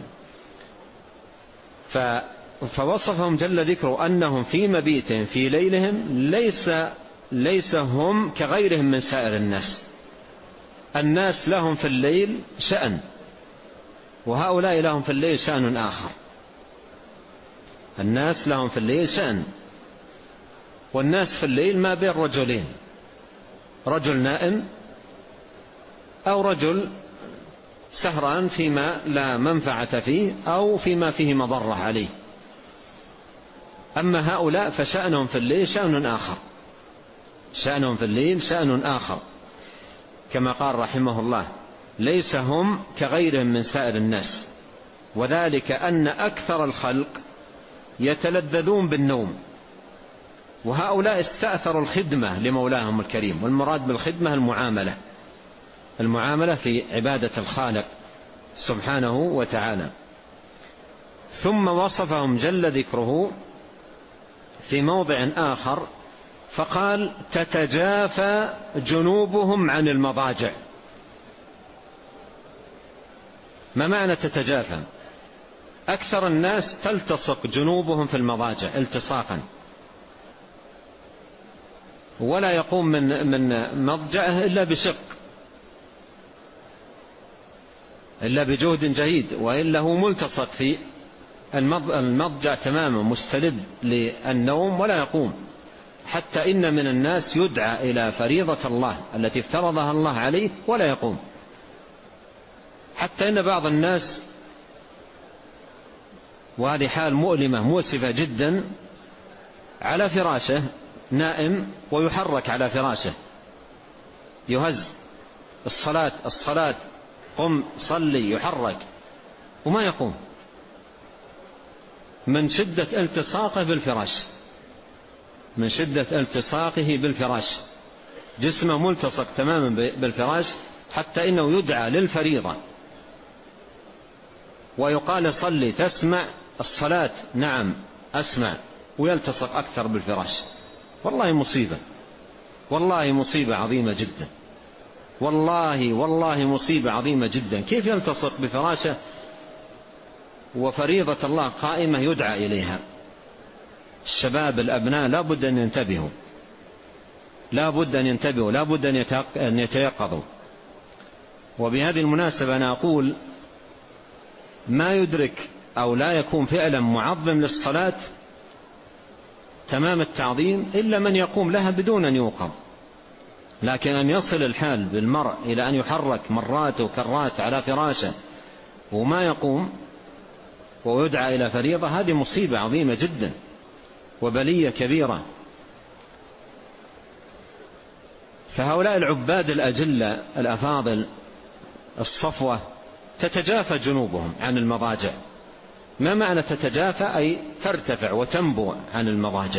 فوصفهم جل ذكره أنهم في مبيتهم في ليلهم ليس ليس هم كغيرهم من سائر الناس. الناس لهم في الليل شأن، وهؤلاء لهم في الليل شأن آخر. الناس لهم في الليل شأن، والناس في الليل ما بين رجلين، رجل نائم أو رجل سهران فيما لا منفعة فيه أو فيما فيه مضرة عليه. أما هؤلاء فشأنهم في الليل شأن آخر، شأنهم في الليل شأن آخر، كما قال رحمه الله ليس هم كغيرهم من سائر الناس، وذلك أن أكثر الخلق يتلذذون بالنوم، وهؤلاء استأثروا الخدمة لمولاهم الكريم. والمراد بالخدمة المعاملة، المعاملة في عبادة الخالق سبحانه وتعالى. ثم وصفهم جل ذكره في موضع آخر فقال تتجافى جنوبهم عن المضاجع. ما معنى تتجافى؟ أكثر الناس تلتصق جنوبهم في المضاجع التصاقا، ولا يقوم من من مضجعه إلا بشق، إلا بجهد جهيد، وإلا هو ملتصق في المضجع تماما مستلب للنوم ولا يقوم. حتى إن من الناس يدعى إلى فريضة الله التي افترضها الله عليه ولا يقوم. حتى إن بعض الناس، وهذه حال مؤلمة مؤسفة جدا، على فراشه نائم ويحرك على فراشه، يهز الصلاة الصلاة قم صلي، يحرك وما يقوم من شدة التصاقه بالفراش، من شدة التصاقه بالفراش، جسمه ملتصق تماما بالفراش، حتى إنه يدعى للفريضة ويقال صلي، تسمع الصلاة؟ نعم أسمع، ويلتصق أكثر بالفراش. والله مصيبة، والله مصيبة عظيمة جدا، والله والله مصيبة عظيمة جدا. كيف يلتصق بفراشه وفريضة الله قائمة يدعى إليها؟ الشباب الأبناء لا بد أن ينتبهوا، لا بد أن ينتبهوا، لا بد أن يتيقظوا. وبهذه المناسبة أنا أقول ما يدرك أو لا يكون فعلا معظم للصلاة تمام التعظيم إلا من يقوم لها بدون أن يوقظ. لكن أن يصل الحال بالمرء إلى أن يحرك مرات وكرات على فراشه وما يقوم ويدعى إلى فريضة، هذه مصيبة عظيمة جدا وبلية كبيرة. فهؤلاء العباد الأجلة الأفاضل الصفوة تتجافى جنوبهم عن المضاجع. ما معنى تتجافى؟ أي ترتفع وتنبو عن المضاجع،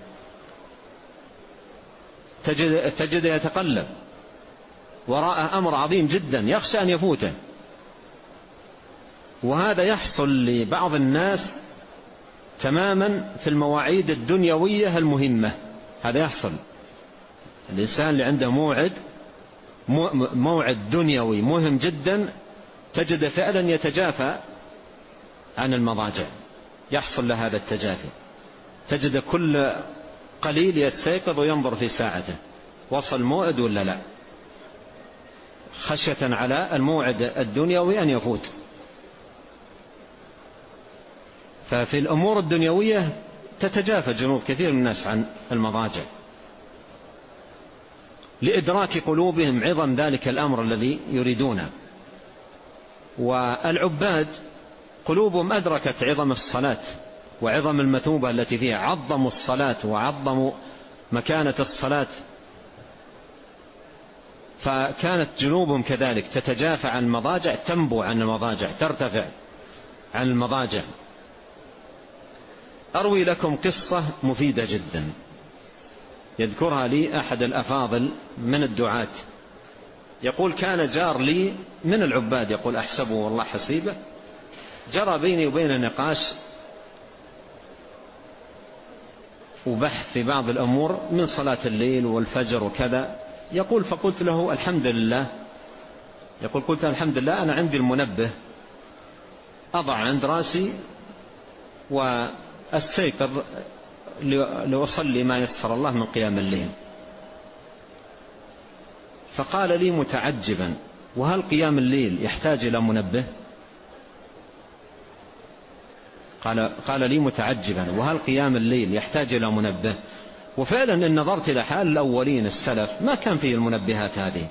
تجد, تجد يتقلب وراءه أمر عظيم جدا يخشى أن يفوته. وهذا يحصل لبعض الناس تماما في المواعيد الدنيوية المهمة. هذا يحصل الإنسان اللي عنده موعد موعد دنيوي مهم جدا تجد فعلا يتجافى عن المضاجع، يحصل له هذا التجافي، تجد كل قليل يستيقظ وينظر في ساعته وصل موعد ولا لا، خشية على الموعد الدنيوي أن يفوت. ففي الأمور الدنيوية تتجافى جنوب كثير من الناس عن المضاجع لإدراك قلوبهم عظم ذلك الأمر الذي يريدونه. والعباد قلوبهم أدركت عظم الصلاة وعظم المثوبة التي فيها، عظموا الصلاة وعظموا مكانة الصلاة، فكانت جنوبهم كذلك تتجافى عن المضاجع، تنبو عن المضاجع، ترتفع عن المضاجع. أروي لكم قصة مفيدة جدا يذكرها لي أحد الأفاضل من الدعاة، يقول: كان جار لي من العباد، يقول أحسبه والله حسيبه، جرى بيني وبين نقاش وبحث في بعض الأمور من صلاة الليل والفجر وكذا. يقول: فقلت له: الحمد لله، يقول قلت الحمد لله أنا عندي المنبه أضع عند رأسي وأستيقظ لأصلي ما يسر الله من قيام الليل. فقال لي متعجبا: وهل قيام الليل يحتاج إلى منبه؟ قال, قال لي متعجبا: وهل قيام الليل يحتاج إلى منبه؟ وفعلا إن نظرت إلى حال الأولين السلف ما كان فيه المنبهات هذه،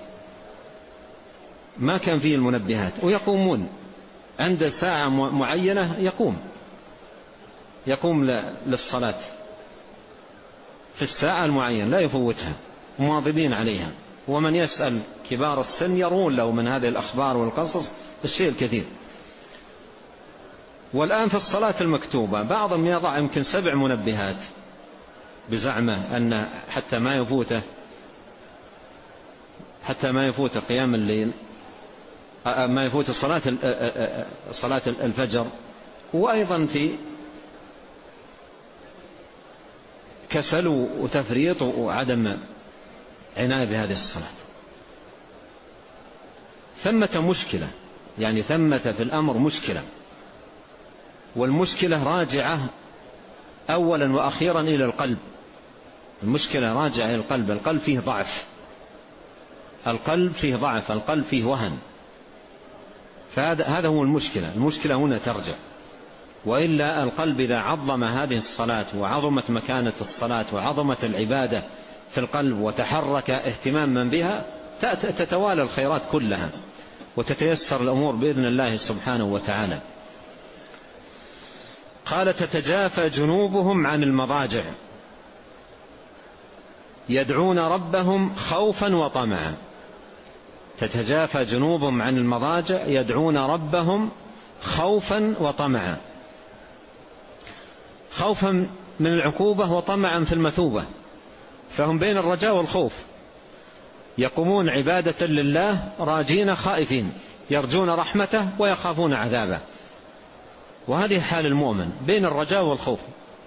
ما كان فيه المنبهات، ويقومون عند ساعة معينة يقوم يقوم للصلاة في الساعة المعينة لا يفوتها، مواظبين عليها. ومن يسأل كبار السن يرون له من هذه الأخبار والقصص الشيء الكثير. والآن في الصلاة المكتوبة بعضهم يضع يمكن سبع منبهات بزعمه أن حتى ما يفوته حتى ما يفوت قيام الليل، ما يفوت صلاة صلاة الفجر. وأيضا في كسل وتفريط وعدم عناية بهذه الصلاة. ثمة مشكلة، يعني ثمة في الأمر مشكلة، والمشكلة راجعة أولا وأخيرا إلى القلب. المشكلة راجعة إلى القلب، القلب فيه ضعف، القلب فيه ضعف، القلب فيه وهن. فهذا هذا هو المشكلة. المشكلة هنا ترجع، وإلا القلب إذا عظم هذه الصلاة وعظمت مكانة الصلاة وعظمت العبادة في القلب وتحرك اهتماما بها تتوالى الخيرات كلها وتتيسر الأمور بإذن الله سبحانه وتعالى. قال: تتجافى جنوبهم عن المضاجع يدعون ربهم خوفا وطمعا. تتجافى جنوبهم عن المضاجع يدعون ربهم خوفا وطمعا، خوفا من العقوبة وطمعا في المثوبة، فهم بين الرجاء والخوف، يقومون عبادة لله راجين خائفين، يرجون رحمته ويخافون عذابه. وهذه حال المؤمن بين الرجاء والخوف.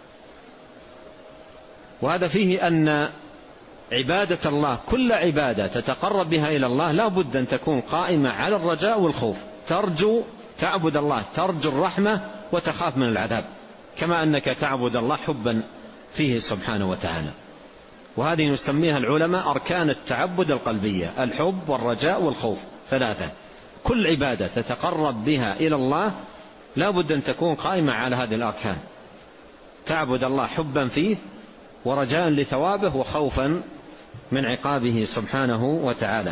وهذا فيه أن عبادة الله كل عبادة تتقرب بها إلى الله لا بد أن تكون قائمة على الرجاء والخوف، ترجو تعبد الله، ترجو الرحمة وتخاف من العذاب، كما أنك تعبد الله حبا فيه سبحانه وتعالى. وهذه نسميها العلماء أركان التعبد القلبية: الحب والرجاء والخوف، ثلاثة. كل عبادة تتقرب بها إلى الله لا بد أن تكون قائمة على هذه الأركان، تعبد الله حبا فيه ورجاء لثوابه وخوفا من عقابه سبحانه وتعالى.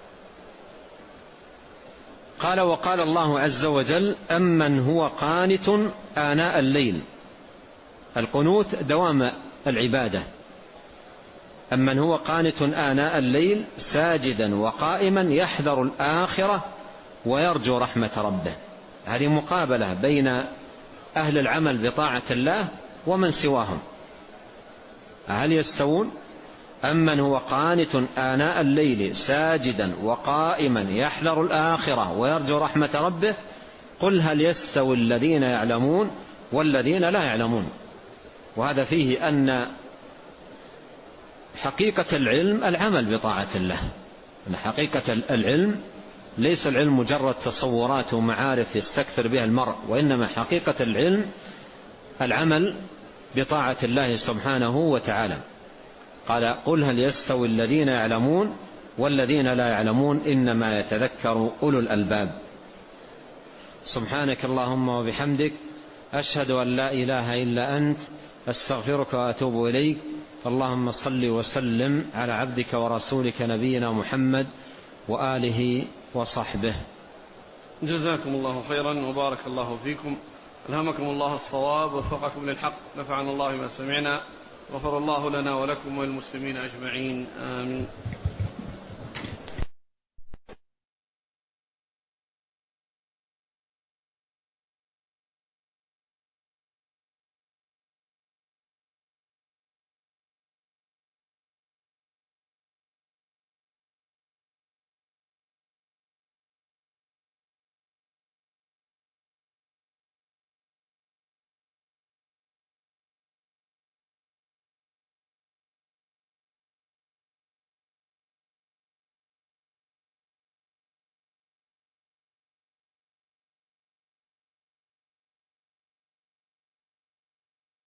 قال: وقال الله عز وجل: أمن هو قانت آناء الليل. القنوت دوام العبادة. أمن هو قانت آناء الليل ساجدا وقائما يحذر الآخرة ويرجو رحمة ربه. هذه مقابلة بين أهل العمل بطاعة الله ومن سواهم. هل يستوون؟ أمن هو قانت آناء الليل ساجدا وقائما يحذر الآخرة ويرجو رحمة ربه قل هل يستوي الذين يعلمون والذين لا يعلمون. وهذا فيه أن حقيقة العلم العمل بطاعة الله، أن حقيقة العلم ليس العلم مجرد تصورات ومعارف يستكثر بها المرء، وإنما حقيقة العلم العمل بطاعة الله سبحانه وتعالى. قال قل هل يستوي الذين يعلمون والذين لا يعلمون إنما يتذكر أولو الألباب. سبحانك اللهم وبحمدك أشهد أن لا إله إلا أنت أستغفرك وأتوب إليك. اللهم صل وسلم على عبدك ورسولك نبينا محمد وآله وصحبه. جزاكم الله خيرا وبارك الله فيكم، ألهمكم الله الصواب ووفقكم للحق، نفعنا الله ما سمعنا، غفر الله لنا ولكم وللمسلمين أجمعين، آمين.